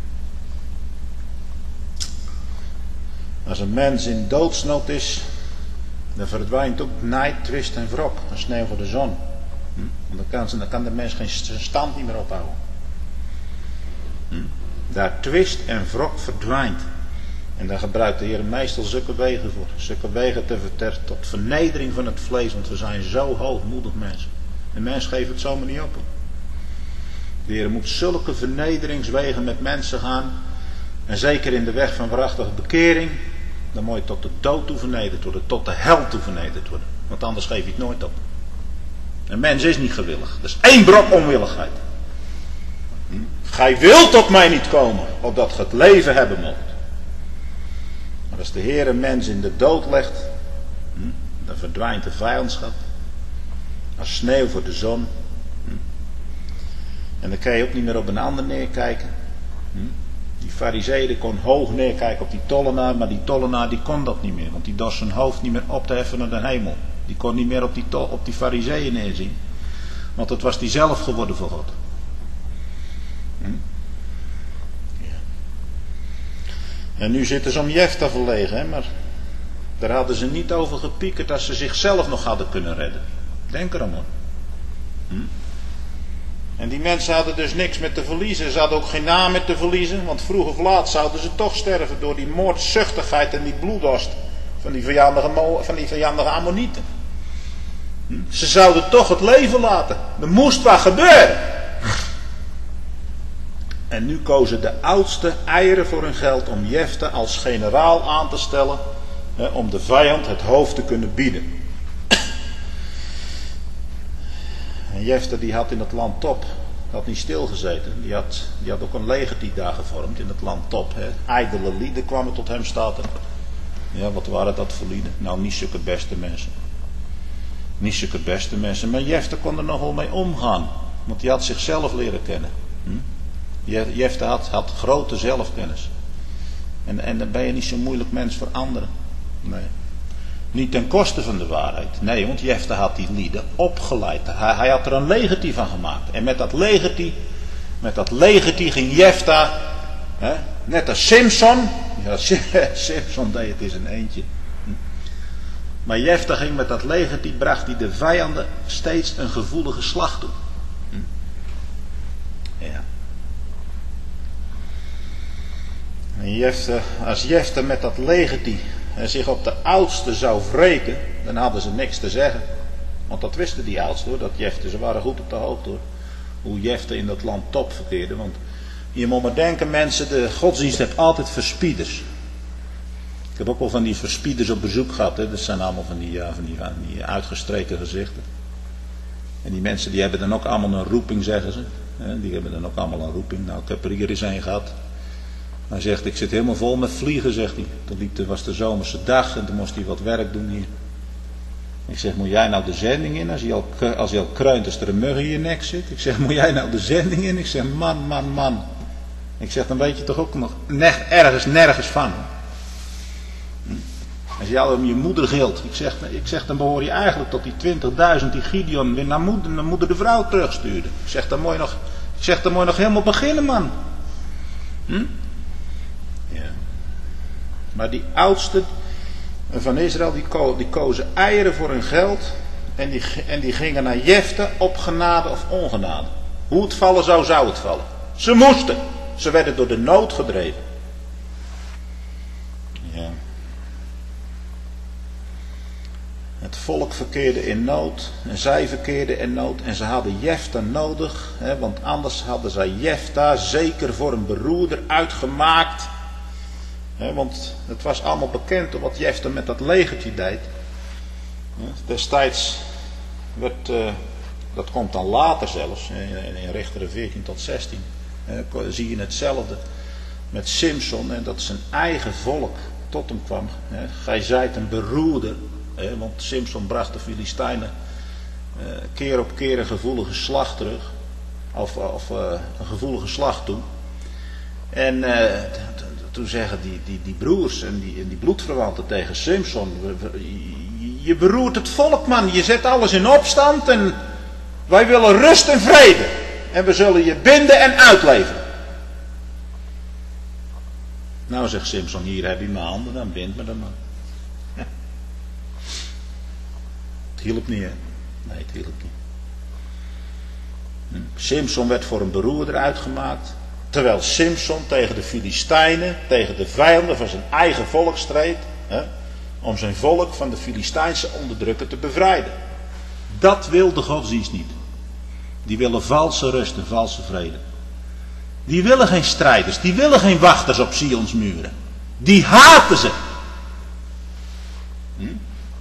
S1: Als een mens in doodsnood is, dan verdwijnt ook nijd, twist en wrok, een sneeuw voor de zon. Hm? Dan, kan ze, dan kan de mens geen stand niet meer ophouden. Hm? Daar twist en wrok verdwijnt. En daar gebruikt de Heer meestal zulke wegen voor. Zulke wegen te verter, tot vernedering van het vlees. Want we zijn zo hoogmoedig mensen. En mensen geven het zomaar niet op. Hoor. De Heer moet zulke vernederingswegen met mensen gaan. En zeker in de weg van waarachtige bekering. Dan moet je tot de dood toe vernederd worden. Tot de hel toe vernederd worden. Want anders geef je het nooit op. Een mens is niet gewillig. Dat is één brok onwilligheid. Gij wilt tot mij niet komen. Opdat ge het leven hebben mocht. Maar als de Heer een mens in de dood legt. Dan verdwijnt de vijandschap. Als sneeuw voor de zon. En dan kan je ook niet meer op een ander neerkijken. Die farizeeën kon hoog neerkijken op die tollenaar. Maar die tollenaar die kon dat niet meer. Want die dorst zijn hoofd niet meer op te heffen naar de hemel. Die kon niet meer op die, to- op die farizeeën neerzien. Want het was die zelf geworden voor God. Hm? Ja. En nu zitten ze om Jefta verlegen. Hè? Maar daar hadden ze niet over gepiekerd als ze zichzelf nog hadden kunnen redden. Denk erom hoor. Hm? En die mensen hadden dus niks meer te verliezen. Ze hadden ook geen naam meer te verliezen. Want vroeg of laat zouden ze toch sterven door die moordzuchtigheid en die bloeddorst van die vijandige, van die vijandige Ammonieten. Hm? Ze zouden toch het leven laten. Er moest wat gebeuren. En nu kozen de oudste eieren voor hun geld om Jefta als generaal aan te stellen. Hè, om de vijand het hoofd te kunnen bieden. En Jefta die had in het land Top, had niet stilgezeten. Die had, die had ook een leger die daar gevormd in het land Top. Hè. Ijdele lieden kwamen tot hem staten. Ja, wat waren dat voor lieden? Nou, niet zulke beste mensen. Niet zulke beste mensen. Maar Jefta kon er nogal mee omgaan. Want die had zichzelf leren kennen. Hm? Jefta had, had grote zelfkennis. En, en dan ben je niet zo'n moeilijk mens voor anderen. Nee. Niet ten koste van de waarheid. Nee, want Jefta had die lieden opgeleid. Hij, hij had er een legertie van gemaakt. En met dat legertie, met dat legertie ging Jefta, hè, net als Simson. Ja, Simson deed het in zijn eentje. Maar Jefta ging met dat legertie, bracht hij de vijanden steeds een gevoelige slag toe. Ja. En Jefta, als Jefta met dat legertie en zich op de oudste zou wreken, dan hadden ze niks te zeggen. Want dat wisten die oudsten hoor, dat Jefta, ze waren goed op de hoogte hoor. Hoe Jefta in dat land Top verkeerde. Want je moet maar denken mensen, de godsdienst heeft altijd verspieders. Ik heb ook wel van die verspieders op bezoek gehad. Hè. Dat zijn allemaal van die, ja, van, die, van die uitgestreken gezichten. En die mensen die hebben dan ook allemaal een roeping, zeggen ze. Die hebben dan ook allemaal een roeping. Nou, ik heb er hier eens een gehad. Hij zegt, ik zit helemaal vol met vliegen, zegt hij. Toen liep, was de zomerse dag en toen moest hij wat werk doen hier. Ik zeg, moet jij nou de zending in? Als je al, als je al kreunt, als er een mug in je nek zit. Ik zeg, moet jij nou de zending in? Ik zeg, man, man, man. Ik zeg, dan weet je toch ook nog ergens, nergens van. Als je al om je moeder gilt. Ik zeg, ik zeg, dan behoor je eigenlijk tot die twintigduizend die Gideon weer naar moeder, naar moeder de vrouw terugstuurde. Ik zeg, dan moet je nog, ik zeg, dan moet je nog helemaal beginnen, man. Hm? Ja. Maar die oudsten van Israël, die, ko- die kozen eieren voor hun geld. En die, en die gingen naar Jefta op genade of ongenade. Hoe het vallen zou, zou het vallen. Ze moesten. Ze werden door de nood gedreven. Ja. Het volk verkeerde in nood. En zij verkeerden in nood. En ze hadden Jefta nodig. Hè, want anders hadden zij Jefta zeker voor een beroerder uitgemaakt. Hè, want het was allemaal bekend wat Jefta met dat legertje deed. Destijds werd, uh, dat komt dan later zelfs, in, in Richteren veertien tot zestien, uh, zie je hetzelfde met Simson, en dat zijn eigen volk tot hem kwam. Uh, Gij zijt een beroerder, uh, want Simson bracht de Filistijnen uh, keer op keer een gevoelige slag terug, of, of uh, een gevoelige slag toe. En uh, t- t- toen zeggen die, die, die broers en die, en die bloedverwanten tegen Simson, we, we, je beroert het volk, man. Je zet alles in opstand en wij willen rust en vrede. En we zullen je binden en uitleveren. Nou, zegt Simson, hier heb je mijn handen, dan bind me dan maar. Ja. Het hielp niet, hè? Nee, het hielp niet. Simson werd voor een beroerder uitgemaakt. Terwijl Simson tegen de Filistijnen, tegen de vijanden van zijn eigen volk streed, hè, om zijn volk van de Filistijnse onderdrukker te bevrijden. Dat wil de godsdienst niet. Die willen valse rust en valse vrede. Die willen geen strijders, die willen geen wachters op Sions muren. Die haten ze. Hm?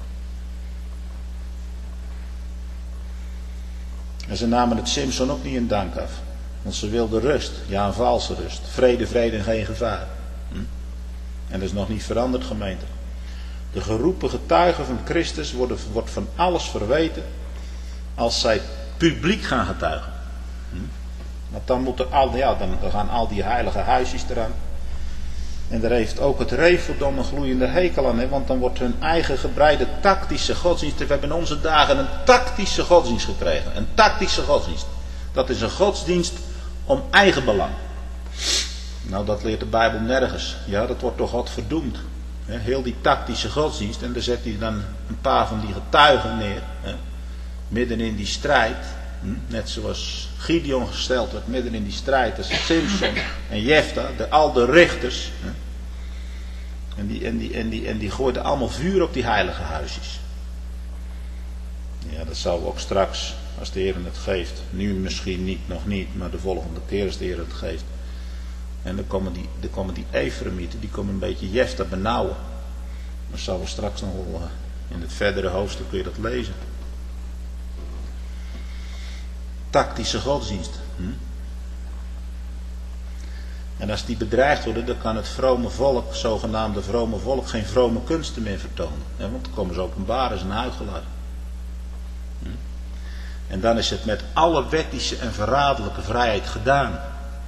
S1: En ze namen het Simson ook niet in dank af. Want ze wilden rust, ja een valse rust. Vrede, vrede en geen gevaar. Hm? En dat is nog niet veranderd, gemeente. De geroepen getuigen van Christus worden, wordt van alles verweten als zij publiek gaan getuigen. Hm? Want dan, moeten al, ja, dan, dan gaan al die heilige huisjes eraan. En daar heeft ook het reveldom een gloeiende hekel aan. Hè? Want dan wordt hun eigen gebreide tactische godsdienst. We hebben in onze dagen een tactische godsdienst gekregen. Een tactische godsdienst. Dat is een godsdienst om eigen belang. Nou, dat leert de Bijbel nergens. Ja, dat wordt door God verdoemd. He, heel die tactische godsdienst. En daar zet hij dan een paar van die getuigen neer. He, midden in die strijd. Hm, net zoals Gideon gesteld werd midden in die strijd. Tussen Simson en Jefta. De, al de richters. He. En, die, en, die, en, die, en die gooiden allemaal vuur op die heilige huisjes. Ja, dat zou ook straks, als de Heer het geeft. Nu misschien niet, nog niet. Maar de volgende keer als de Heer het geeft. En dan komen die, dan komen die Efremieten, die komen een beetje Jefta benauwen. Dat zullen we straks nog wel in het verdere hoofdstuk kun je dat lezen. Tactische godsdienst. Hm? En als die bedreigd worden, dan kan het vrome volk, zogenaamde vrome volk, geen vrome kunsten meer vertonen. Ja, want dan komen ze openbaar als een huichelaar. Hm? En dan is het met alle wettische en verraderlijke vrijheid gedaan.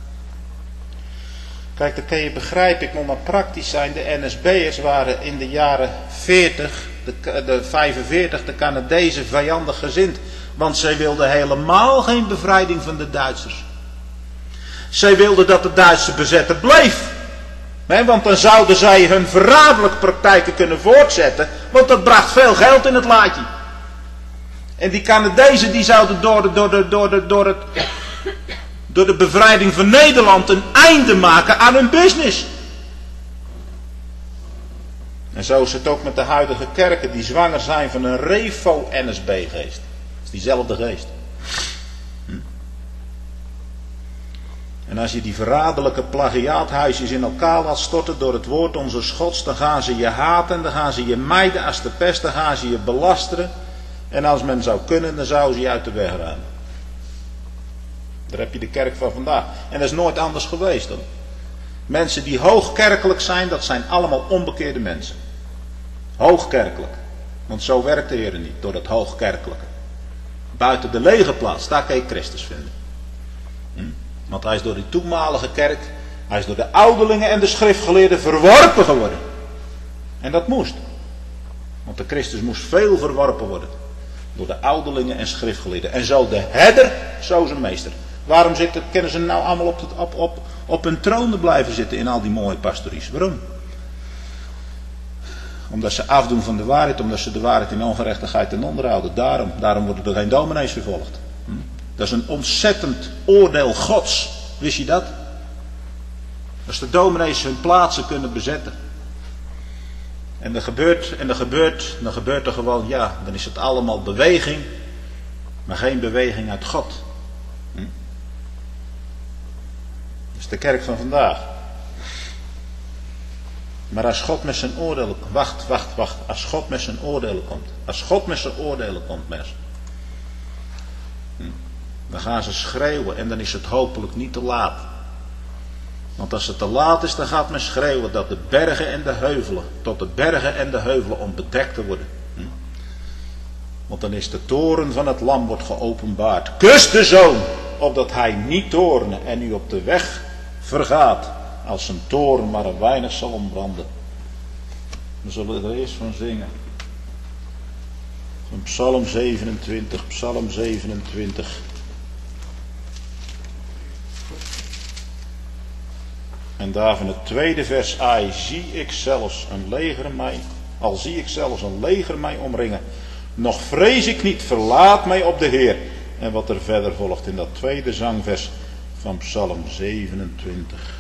S1: Kijk, dat kan je begrijpen, ik moet maar praktisch zijn. De N S B'ers waren in de jaren veertig, de, de vijfenveertig, de Canadezen vijandig gezind. Want zij wilden helemaal geen bevrijding van de Duitsers. Zij wilden dat de Duitse bezetter bleef. He, want dan zouden zij hun verraderlijke praktijken kunnen voortzetten. Want dat bracht veel geld in het laadje. En die Canadezen die zouden door, de, door, de, door, de, door het... door de bevrijding van Nederland een einde maken aan hun business. En zo is het ook met de huidige kerken die zwanger zijn van een Revo-N S B-geest. Dat is diezelfde geest. Hm? En als je die verraderlijke plagiaathuisjes in elkaar laat storten door het woord onze Gods, dan gaan ze je haten, dan gaan ze je mijden als de pest, dan gaan ze je belasteren. En als men zou kunnen, dan zouden ze je uit de weg ruimen. Daar heb je de kerk van vandaag. En dat is nooit anders geweest hoor. Mensen die hoogkerkelijk zijn, dat zijn allemaal onbekeerde mensen. Hoogkerkelijk. Want zo werkt de Heer niet, door dat hoogkerkelijke. Buiten de lege plaats, daar kan je Christus vinden. Hm? Want hij is door die toenmalige kerk, hij is door de ouderlingen en de schriftgeleerden verworpen geworden. En dat moest. Want de Christus moest veel verworpen worden. Door de ouderlingen en schriftgeleerden. En zo de herder, zo zijn meester. Waarom zitten, kunnen ze nou allemaal op, het, op, op, op hun tronen blijven zitten in al die mooie pastories? Waarom? Omdat ze afdoen van de waarheid, omdat ze de waarheid in ongerechtigheid ten onder houden. Daarom, daarom worden er geen dominees vervolgd. Hm? Dat is een ontzettend oordeel Gods. Wist je dat? Als de dominees hun plaatsen kunnen bezetten. En er gebeurt, en er gebeurt, dan gebeurt er gewoon, ja, dan is het allemaal beweging, maar geen beweging uit God. Hm? Dat is de kerk van vandaag. Maar als God met zijn oordelen komt, wacht, wacht, wacht, als God met zijn oordelen komt, als God met zijn oordelen komt, mensen, hm? dan gaan ze schreeuwen en dan is het hopelijk niet te laat. Want als het te laat is, dan gaat men schreeuwen dat de bergen en de heuvelen, tot de bergen en de heuvelen onbedekt te worden. Hm? Want dan is de toren van het lam wordt geopenbaard. Kus de zoon, opdat hij niet toorne en u op de weg vergaat, als zijn toren maar een weinig zal ontbranden. We zullen er eerst van zingen. Van Psalm zevenentwintig, Psalm zevenentwintig. En daar van het tweede vers, ai, zie ik zelfs een leger mij, al zie ik zelfs een leger mij omringen, nog vrees ik niet, verlaat mij op de Heer. En wat er verder volgt in dat tweede zangvers, van Psalm zevenentwintig.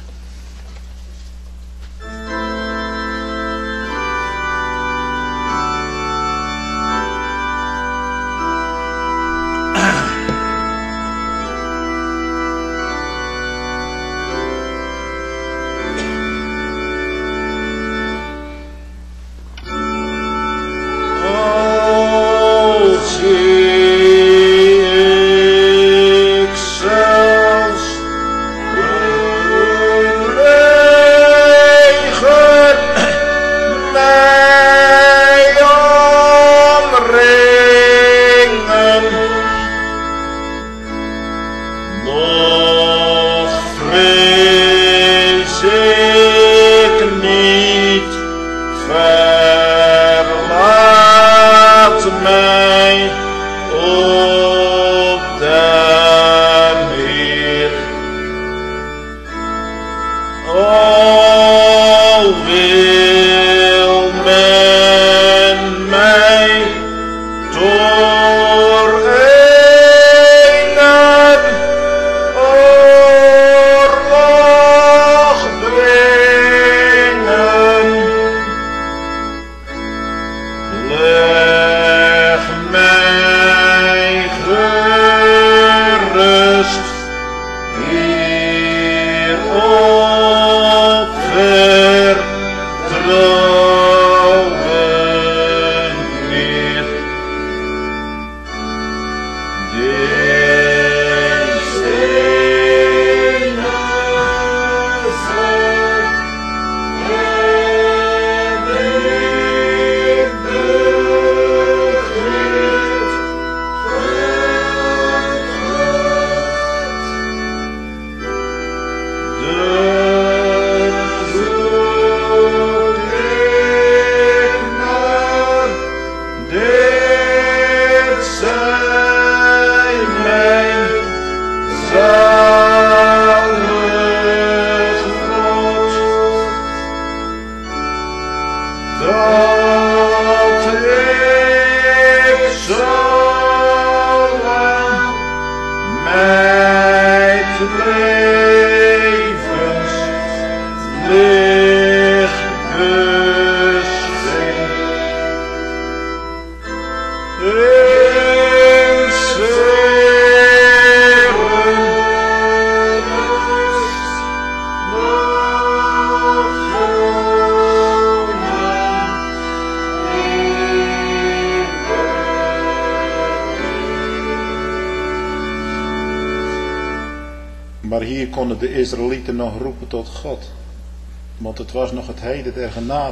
S1: Maar hier konden de Israëlieten nog roepen tot God. Want het was nog het heden der genade.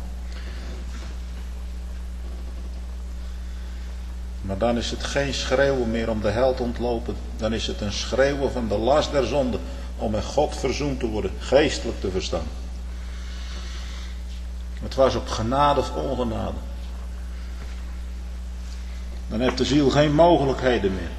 S1: Maar dan is het geen schreeuwen meer om de hel te ontlopen. Dan is het een schreeuwen van de last der zonde. Om met God verzoend te worden. Geestelijk te verstaan. Het was op genade of ongenade. Dan heeft de ziel geen mogelijkheden meer.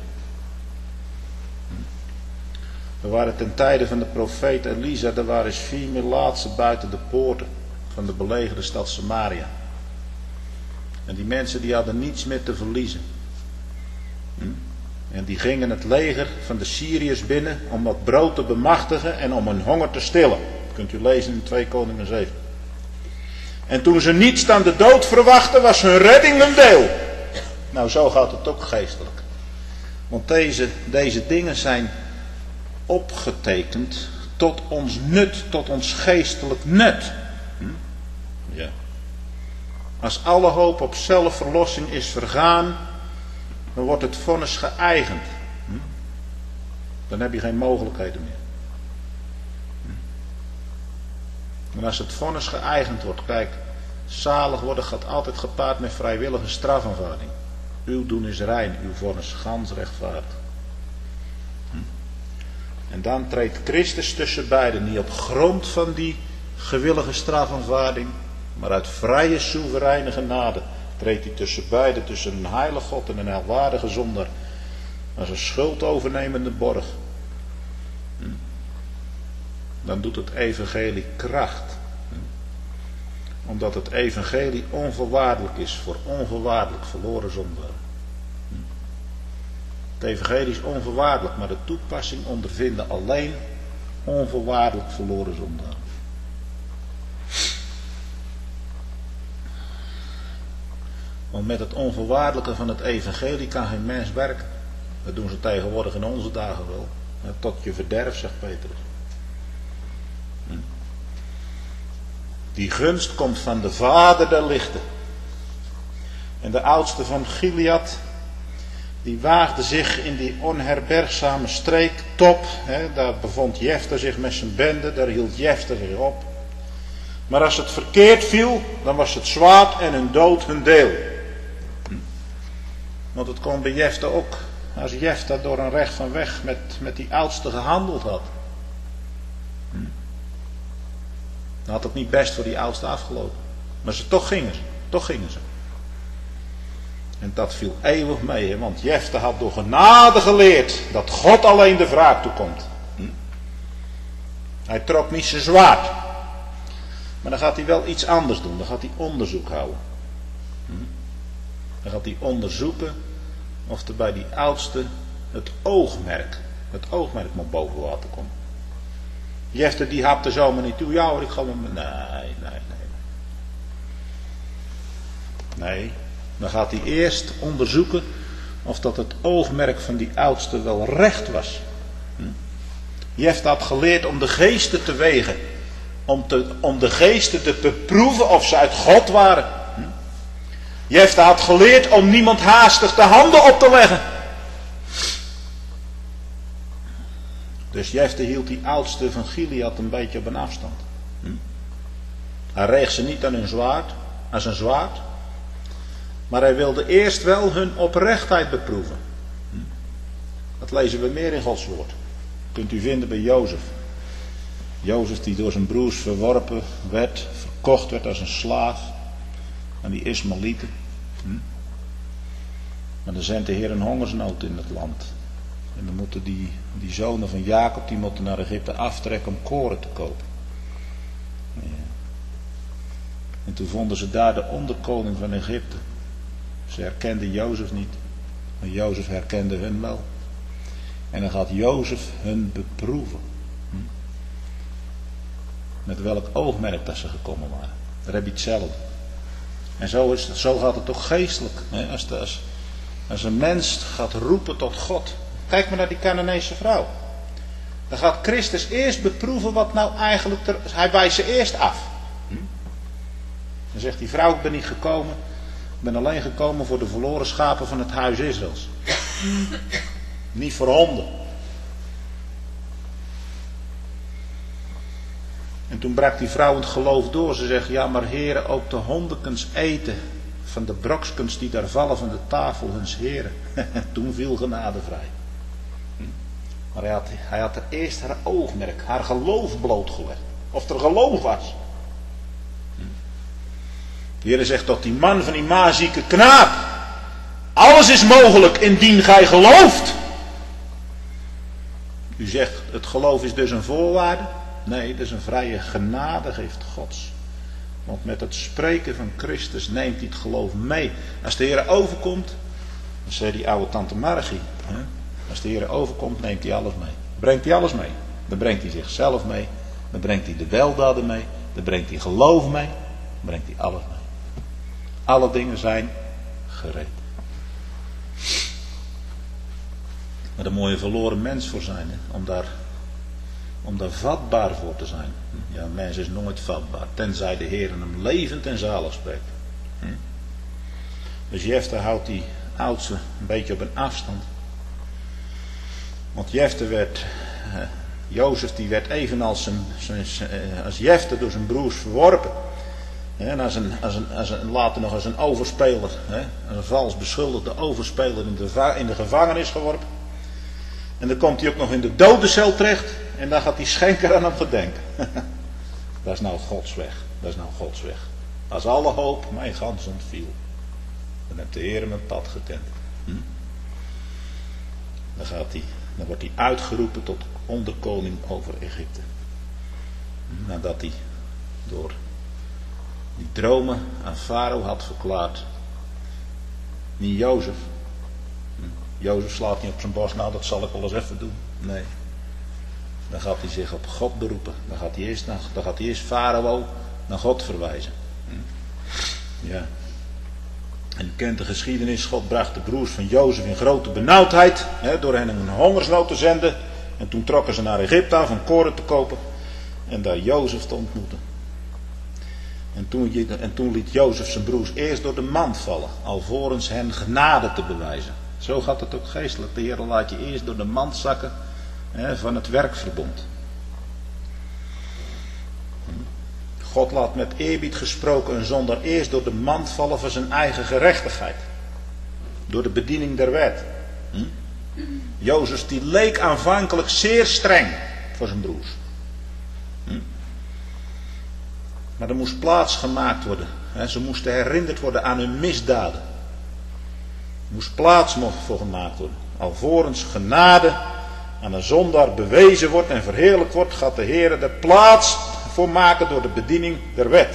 S1: Er waren ten tijde van de profeet Elisa, er waren eens vier melaatsen buiten de poorten van de belegerde stad Samaria. En die mensen die hadden niets meer te verliezen. En die gingen het leger van de Syriërs binnen om wat brood te bemachtigen en om hun honger te stillen. Dat kunt u lezen in twee Koningen zeven. En toen ze niets dan de dood verwachten, was hun redding een deel. Nou, zo gaat het ook geestelijk. Want deze, deze dingen zijn opgetekend tot ons nut, tot ons geestelijk nut. Hm? Ja. Als alle hoop op zelfverlossing is vergaan, dan wordt het vonnis geëigend. Hm? Dan heb je geen mogelijkheden meer. Hm? En als het vonnis geëigend wordt, kijk, zalig worden gaat altijd gepaard met vrijwillige strafaanvaarding. Uw doen is rein, uw vonnis gans rechtvaardig. En dan treedt Christus tussen beiden, niet op grond van die gewillige strafaanvaarding, maar uit vrije soevereine genade treedt hij tussen beiden, tussen een heilige God en een heilwaardige zondaar, als een schuldovernemende borg. Dan doet het evangelie kracht, omdat het evangelie onvoorwaardelijk is voor onvoorwaardelijk verloren zondaren. Het evangelie is onvoorwaardelijk, maar de toepassing ondervinden alleen onvoorwaardelijk verloren zondaar. Want met het onvoorwaardelijke van het evangelie kan geen mens werken. Dat doen ze tegenwoordig in onze dagen wel. Tot je verderf, zegt Petrus. Hm. Die gunst komt van de Vader der lichten. En de oudste van Gilead, die waagde zich in die onherbergzame streek, top. Hè, daar bevond Jefter zich met zijn bende, daar hield Jefter zich op. Maar als het verkeerd viel, dan was het zwaard en hun dood hun deel. Hm. Want het kon bij Jefter ook. Als Jefter door een recht van weg met, met die oudste gehandeld had. Hm. Dan had het niet best voor die oudste afgelopen. Maar ze toch gingen ze. Toch gingen ze. En dat viel eeuwig mee. Hè? Want Jefter had door genade geleerd dat God alleen de wraak toekomt. Hm. Hij trok niet zijn zwaard. Maar dan gaat hij wel iets anders doen. Dan gaat hij onderzoek houden. Hm. Dan gaat hij onderzoeken of er bij die oudste het oogmerk, het oogmerk moet boven water komen. Jefter die hapte zomaar niet toe. Ja hoor, ik ga met me. Nee, nee, nee. Nee, dan gaat hij eerst onderzoeken of dat het oogmerk van die oudste wel recht was. Hm? Jefter had geleerd om de geesten te wegen. Om, te, om de geesten te beproeven of ze uit God waren. Hm? Jefter had geleerd om niemand haastig de handen op te leggen. Dus Jefter hield die oudste van Gilead een beetje op een afstand. Hm? Hij reeg ze niet aan hun zwaard, aan zijn zwaard. Maar hij wilde eerst wel hun oprechtheid beproeven. Hm? Dat lezen we meer in Gods woord. Kunt u vinden bij Jozef. Jozef die door zijn broers verworpen werd, verkocht werd als een slaaf aan die Ismaëlieten. Hm? Maar dan zendt de Heer een hongersnood in het land. En dan moeten die, die zonen van Jacob, die moeten naar Egypte aftrekken om koren te kopen. Ja. En toen vonden ze daar de onderkoning van Egypte. Ze herkenden Jozef niet, maar Jozef herkende hun wel. En dan gaat Jozef hun beproeven. Hm? Met welk oogmerk dat ze gekomen waren. Daar heb je hetzelfde. En zo, is het, zo gaat het toch geestelijk. Hè? Als, de, als, als een mens gaat roepen tot God. Kijk maar naar die Canaanese vrouw. Dan gaat Christus eerst beproeven wat nou eigenlijk... Ter, hij wijst ze eerst af. Hm? Dan zegt die vrouw, ik ben niet gekomen. Ik ben alleen gekomen voor de verloren schapen van het huis Israëls. Niet voor honden. En toen brak die vrouw het geloof door. Ze zegt, ja maar heren, ook de hondenkens eten van de brokskens die daar vallen van de tafel huns heren. Toen viel genade vrij. Maar hij had, hij had er eerst haar oogmerk, haar geloof blootgelegd. Of er geloof was. De Heer zegt tot die man van die mazieke knaap. Alles is mogelijk indien gij gelooft. U zegt het geloof is dus een voorwaarde. Nee, dat is een vrije genade geeft Gods. Want met het spreken van Christus neemt hij het geloof mee. Als de Heer overkomt, dan zei die oude tante Margie. Hè? Als de Heer overkomt, neemt hij alles mee. Brengt hij alles mee. Dan brengt hij zichzelf mee. Dan brengt hij de weldaden mee. Dan brengt hij geloof mee. Dan brengt hij alles mee. Alle dingen zijn gereed. Maar daar moet je een verloren mens voor zijn. Hè? Om, daar, om daar vatbaar voor te zijn. Ja, een mens is nooit vatbaar. Tenzij de Heer hem levend en zalig spreekt. Hm? Dus Jefter houdt die oudste een beetje op een afstand. Want Jefter werd... Uh, Jozef die werd evenals zijn, zijn, zijn, uh, als Jefter door zijn broers verworpen. En als een, als een, als een, later nog als een overspeler, hè, als een vals beschuldigde overspeler in de, in de gevangenis geworpen. En dan komt hij ook nog in de dodencel terecht. En dan gaat die schenker aan hem gedenken. Dat is nou Gods weg. Dat is nou Gods weg. Als alle hoop mijn gans ontviel. Dan heeft de Heer mijn pad gekend. Hm? Dan, gaat hij, dan wordt hij uitgeroepen tot onderkoning over Egypte. Nadat hij door die dromen aan Farao had verklaard. Niet Jozef. Jozef slaat niet op zijn borst, nou dat zal ik wel eens even doen. Nee. Dan gaat hij zich op God beroepen. Dan gaat hij eerst, naar, dan gaat hij eerst Farao naar God verwijzen. Ja. En u kent de geschiedenis. God bracht de broers van Jozef in grote benauwdheid. Hè, door hen een hongersnood te zenden. En toen trokken ze naar Egypte af om koren te kopen. En daar Jozef te ontmoeten. En toen, en toen liet Jozef zijn broers eerst door de mand vallen. Alvorens hen genade te bewijzen. Zo gaat het ook geestelijk. De Heer laat je eerst door de mand zakken. Hè, van het werkverbond. God laat met eerbied gesproken een zondaar eerst door de mand vallen van zijn eigen gerechtigheid. Door de bediening der wet. Hm? Jozef die leek aanvankelijk zeer streng voor zijn broers. Hm? Maar er moest plaats gemaakt worden. Hè? Ze moesten herinnerd worden aan hun misdaden. Er moest plaats voor gemaakt worden. Alvorens genade aan een zondaar bewezen wordt en verheerlijkt wordt, gaat de Heer er plaats voor maken door de bediening der wet.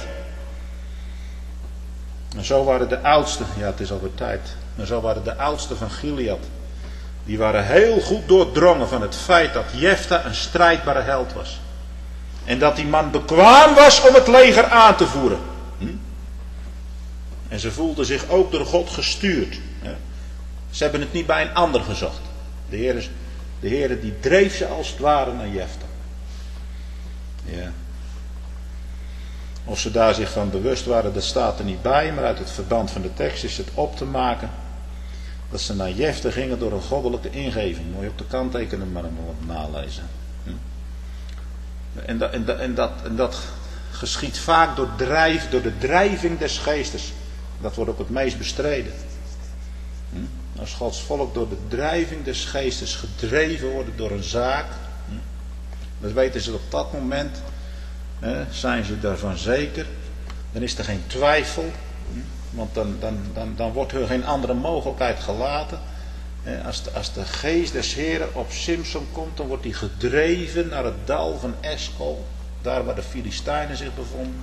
S1: En zo waren de oudsten, ja het is alweer tijd, en zo waren de oudsten van Gilead, die waren heel goed doordrongen van het feit dat Jefta een strijdbare held was. En dat die man bekwaam was om het leger aan te voeren. Hm? En ze voelden zich ook door God gestuurd. Hè? Ze hebben het niet bij een ander gezocht. De Heer, is, de Heer die dreef ze als het ware naar Jefta. Ja. Of ze daar zich van bewust waren, dat staat er niet bij, maar uit het verband van de tekst is het op te maken dat ze naar Jefta gingen door een goddelijke ingeving. Moet je op de kant tekenen, maar dan moet je het nalezen. Hm. En, dat, en, dat, en, dat, en dat geschiet vaak door, drijf, door de drijving des geestes. Dat wordt ook het meest bestreden. Hm. Als Gods volk door de drijving des geestes gedreven worden door een zaak, hm. dan weten ze op dat moment, hè, zijn ze daarvan zeker, dan is er geen twijfel, hm. want dan, dan, dan, dan wordt er geen andere mogelijkheid gelaten. Als de, als de geest des Heren op Simson komt, dan wordt hij gedreven naar het dal van Eskol, daar waar de Filistijnen zich bevonden.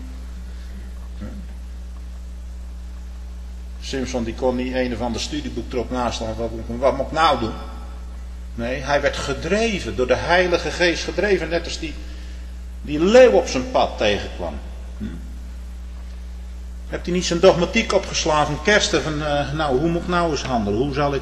S1: Simson die kon niet een of ander studieboek erop naslaan, wat, wat moet ik nou doen? Nee, hij werd gedreven, door de Heilige Geest gedreven, net als die, die leeuw op zijn pad tegenkwam. Hm. Hebt hij niet zijn dogmatiek opgeslagen van Kersten, van uh, nou, hoe moet ik nou eens handelen, hoe zal ik...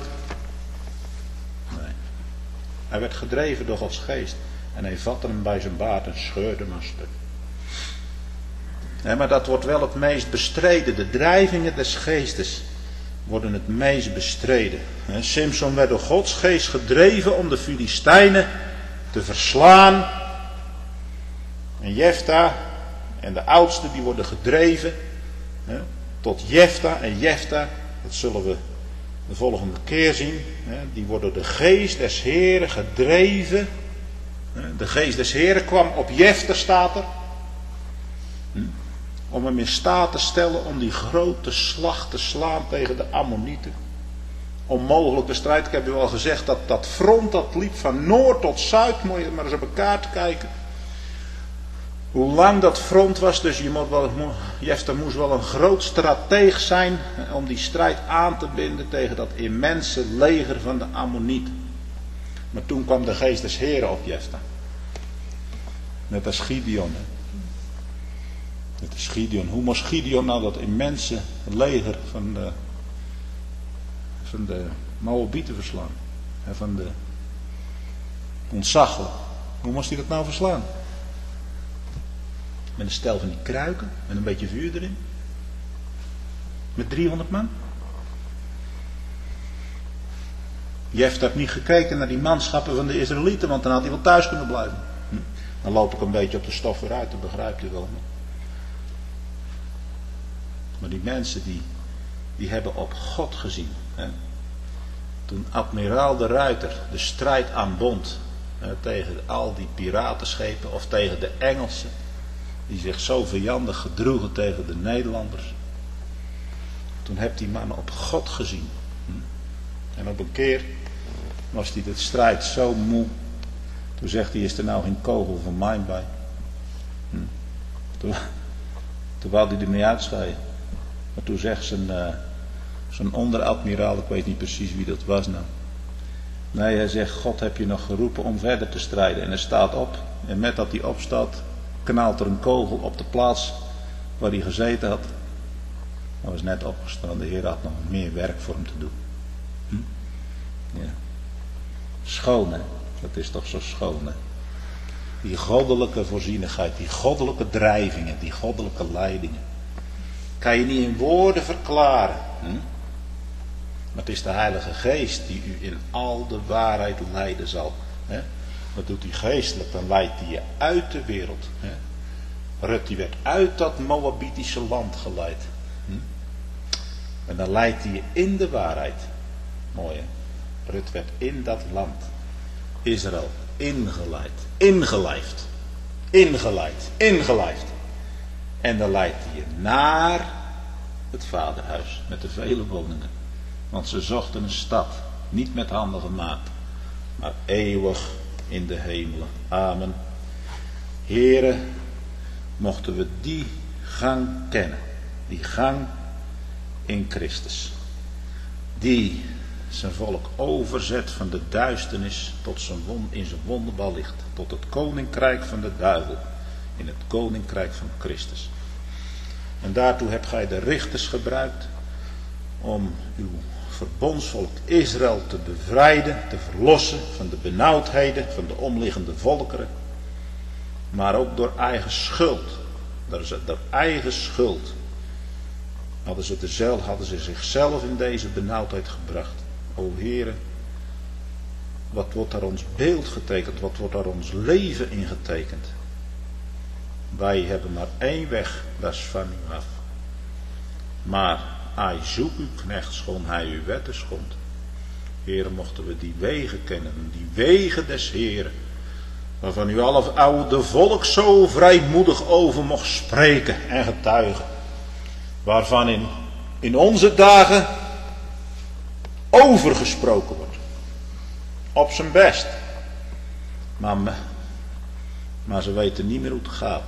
S1: Hij werd gedreven door Gods geest. En hij vatte hem bij zijn baard en scheurde hem aan stuk. Nee, maar dat wordt wel het meest bestreden. De drijvingen des geestes worden het meest bestreden. Simson werd door Gods geest gedreven om de Filistijnen te verslaan. En Jefta en de oudsten die worden gedreven hè, tot Jefta. En Jefta, dat zullen we de volgende keer zien. Hè, die worden door de geest des Heren gedreven. De geest des Heren kwam op Jefta, staat er. Hm, om hem in staat te stellen om die grote slag te slaan tegen de Ammonieten. Onmogelijke strijd. Ik heb u al gezegd dat dat front dat liep van noord tot zuid. Moet je maar eens op een kaart kijken. Hoe lang dat front was. Dus je moet wel, Jefta moest wel een groot strateeg zijn om die strijd aan te binden tegen dat immense leger van de Ammonieten. Maar toen kwam de geest des Heren op Jefta. Net als Gideon. Net als Gideon. Hoe moest Gideon nou dat immense leger van de, van de Moabieten verslaan? Van de ontzaglijk. Hoe moest hij dat nou verslaan? Met een stel van die kruiken, met een beetje vuur erin. Met driehonderd man. Jefta heeft niet gekeken naar die manschappen van de Israëlieten, want dan had hij wel thuis kunnen blijven. Hm? Dan loop ik een beetje op de stof weer uit, dat begrijp je wel. Maar die mensen die, die hebben op God gezien. Hè? Toen admiraal de Ruiter de strijd aanbond hè, tegen al die piratenschepen of tegen de Engelsen. Die zich zo vijandig gedroegen tegen de Nederlanders. Toen heeft die man op God gezien. Hm? En op een keer was hij de strijd zo moe. Toen zegt hij, is er nou geen kogel van mij bij? Hm? Toen, toen wou hij er niet uitscheiden. Maar toen zegt zijn, uh, zijn onderadmiraal, ik weet niet precies wie dat was nou. Nee, hij zegt, God heb je nog geroepen om verder te strijden. En hij staat op. En met dat hij opstaat, knalt er een kogel op de plaats waar hij gezeten had. Hij was net opgestaan. De Heer had nog meer werk voor hem te doen. Hm? Ja. Schoon, hè? Dat is toch zo schoon, hè? Die goddelijke voorzienigheid, die goddelijke drijvingen, die goddelijke leidingen. Kan je niet in woorden verklaren. Hm? Maar het is de Heilige Geest die u in al de waarheid leiden zal. Hè? Wat doet hij geestelijk? Dan leidt hij je uit de wereld. Hè? Rut die werd uit dat Moabitische land geleid. Hm? En dan leidt hij je in de waarheid. Mooi, hè? Rut werd in dat land. Israël ingeleid. Ingelijfd. Ingeleid. Ingelijfd. En dan leidt hij je naar het vaderhuis. Met de vele woningen. Want ze zochten een stad. Niet met handen gemaakt. Maar eeuwig in de hemelen. Amen. Here, mochten we die gang kennen. Die gang in Christus. Die zijn volk overzet van de duisternis tot zijn won, in zijn wonderbaar licht. Tot het koninkrijk van de duivel. In het koninkrijk van Christus. En daartoe hebt gij de richters gebruikt. Om uw verbondsvolk Israël te bevrijden. Te verlossen van de benauwdheden van de omliggende volkeren. Maar ook door eigen schuld. Door eigen schuld. Hadden ze, de, hadden ze zichzelf in deze benauwdheid gebracht. O Heere, wat wordt daar ons beeld getekend, wat wordt daar ons leven in getekend. Wij hebben maar één weg, dat is van u af. Maar hij zoekt uw knecht schoon hij uw wetten schond. Heere, mochten we die wegen kennen, die wegen des Heeren, waarvan u alle oude volk zo vrijmoedig over mocht spreken en getuigen. Waarvan in, in onze dagen overgesproken wordt. Op zijn best. Maar, maar ze weten niet meer hoe het gaat.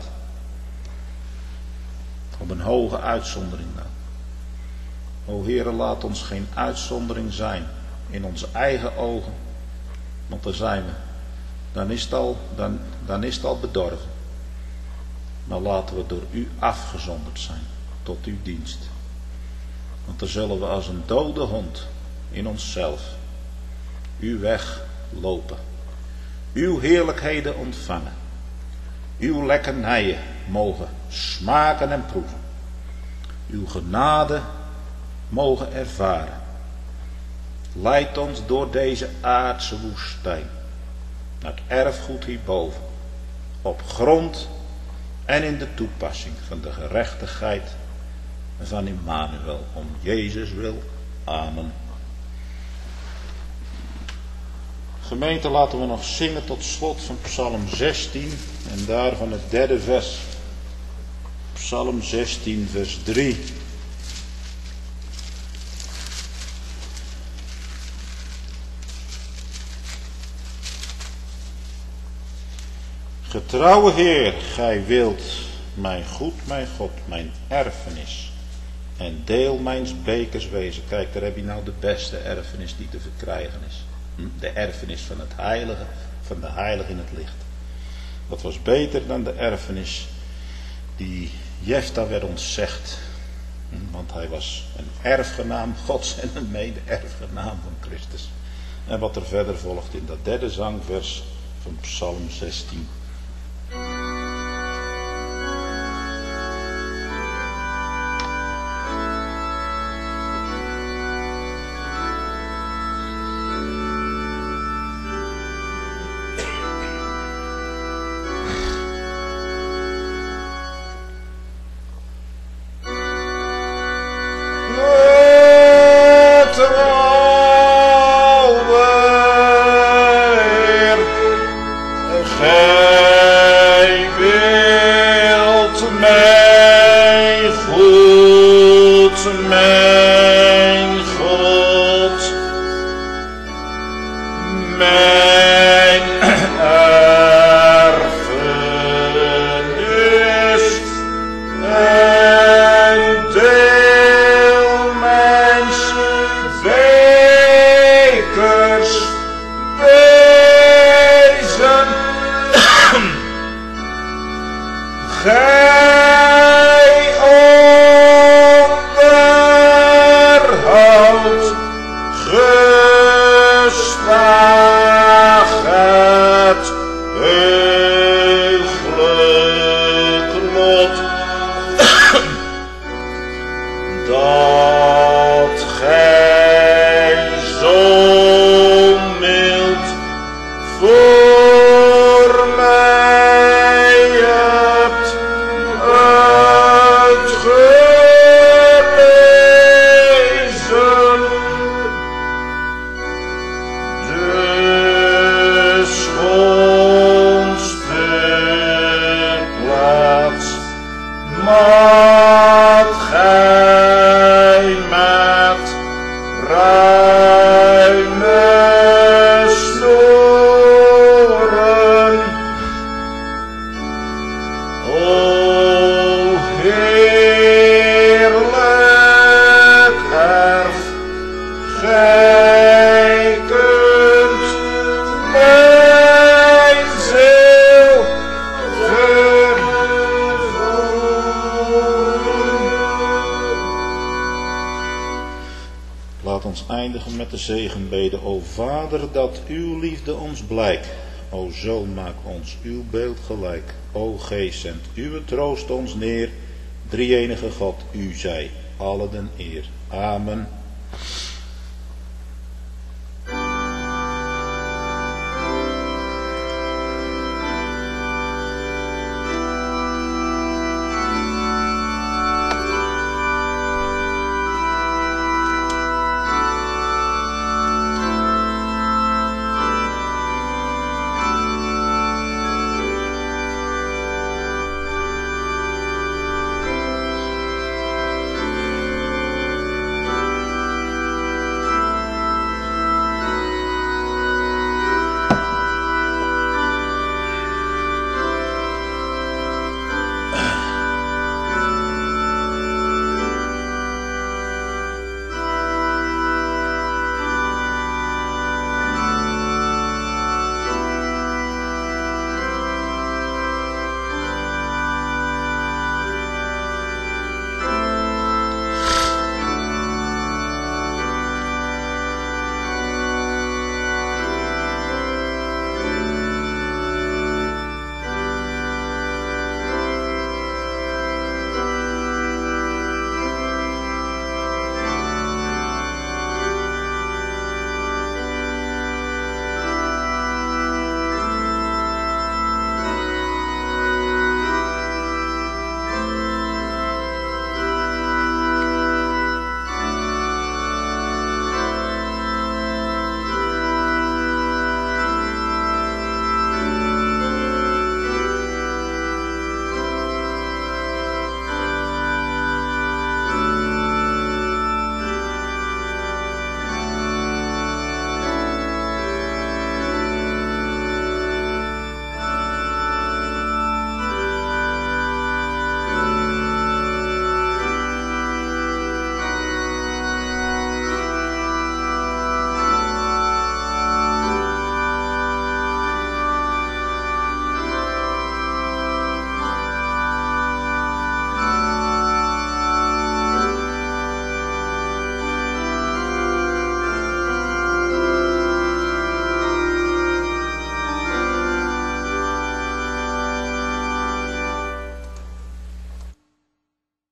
S1: Op een hoge uitzondering dan. O Heere, laat ons geen uitzondering zijn. In onze eigen ogen. Want dan zijn we. Dan is het al, dan, dan is het al bedorven. Maar laten we door u afgezonderd zijn. Tot uw dienst. Want dan zullen we als een dode hond in onszelf uw weg lopen. Uw heerlijkheden ontvangen. Uw lekkernijen mogen smaken en proeven. Uw genade mogen ervaren. Leid ons door deze aardse woestijn. Naar het erfgoed hierboven. Op grond en in de toepassing van de gerechtigheid van Immanuel. Om Jezus wil. Amen. Gemeente, laten we nog zingen tot slot van Psalm zestien. En daarvan het derde vers. Psalm zestien vers drie. Getrouwe Heer, gij wilt mijn goed, mijn God, mijn erfenis. En deel mijns bekers wezen. Kijk, daar heb je nou de beste erfenis die te verkrijgen is. De erfenis van het heilige, van de heilige in het licht. Dat was beter dan de erfenis die Jefta werd ontzegd. Want hij was een erfgenaam Gods en een mede-erfgenaam van Christus. En wat er verder volgt in dat derde zangvers van Psalm zestien.
S2: Hey!
S1: Gij onderhoudt gestaag het heuglijk lot, dat gij zo mild voor mij hebt uitgelezen. De schoonste plaats maakt gij met ruime snoeren. O heerlijk erf, gij kunt mijn ziel Laat ons eindigen met de zegenbede. O Vader, dat uw liefde ons blijkt. O Zoon, maak ons uw beeld gelijk. O Geest, zend uw troost ons neer. Drie-enige God, u zij alle den eer. Amen.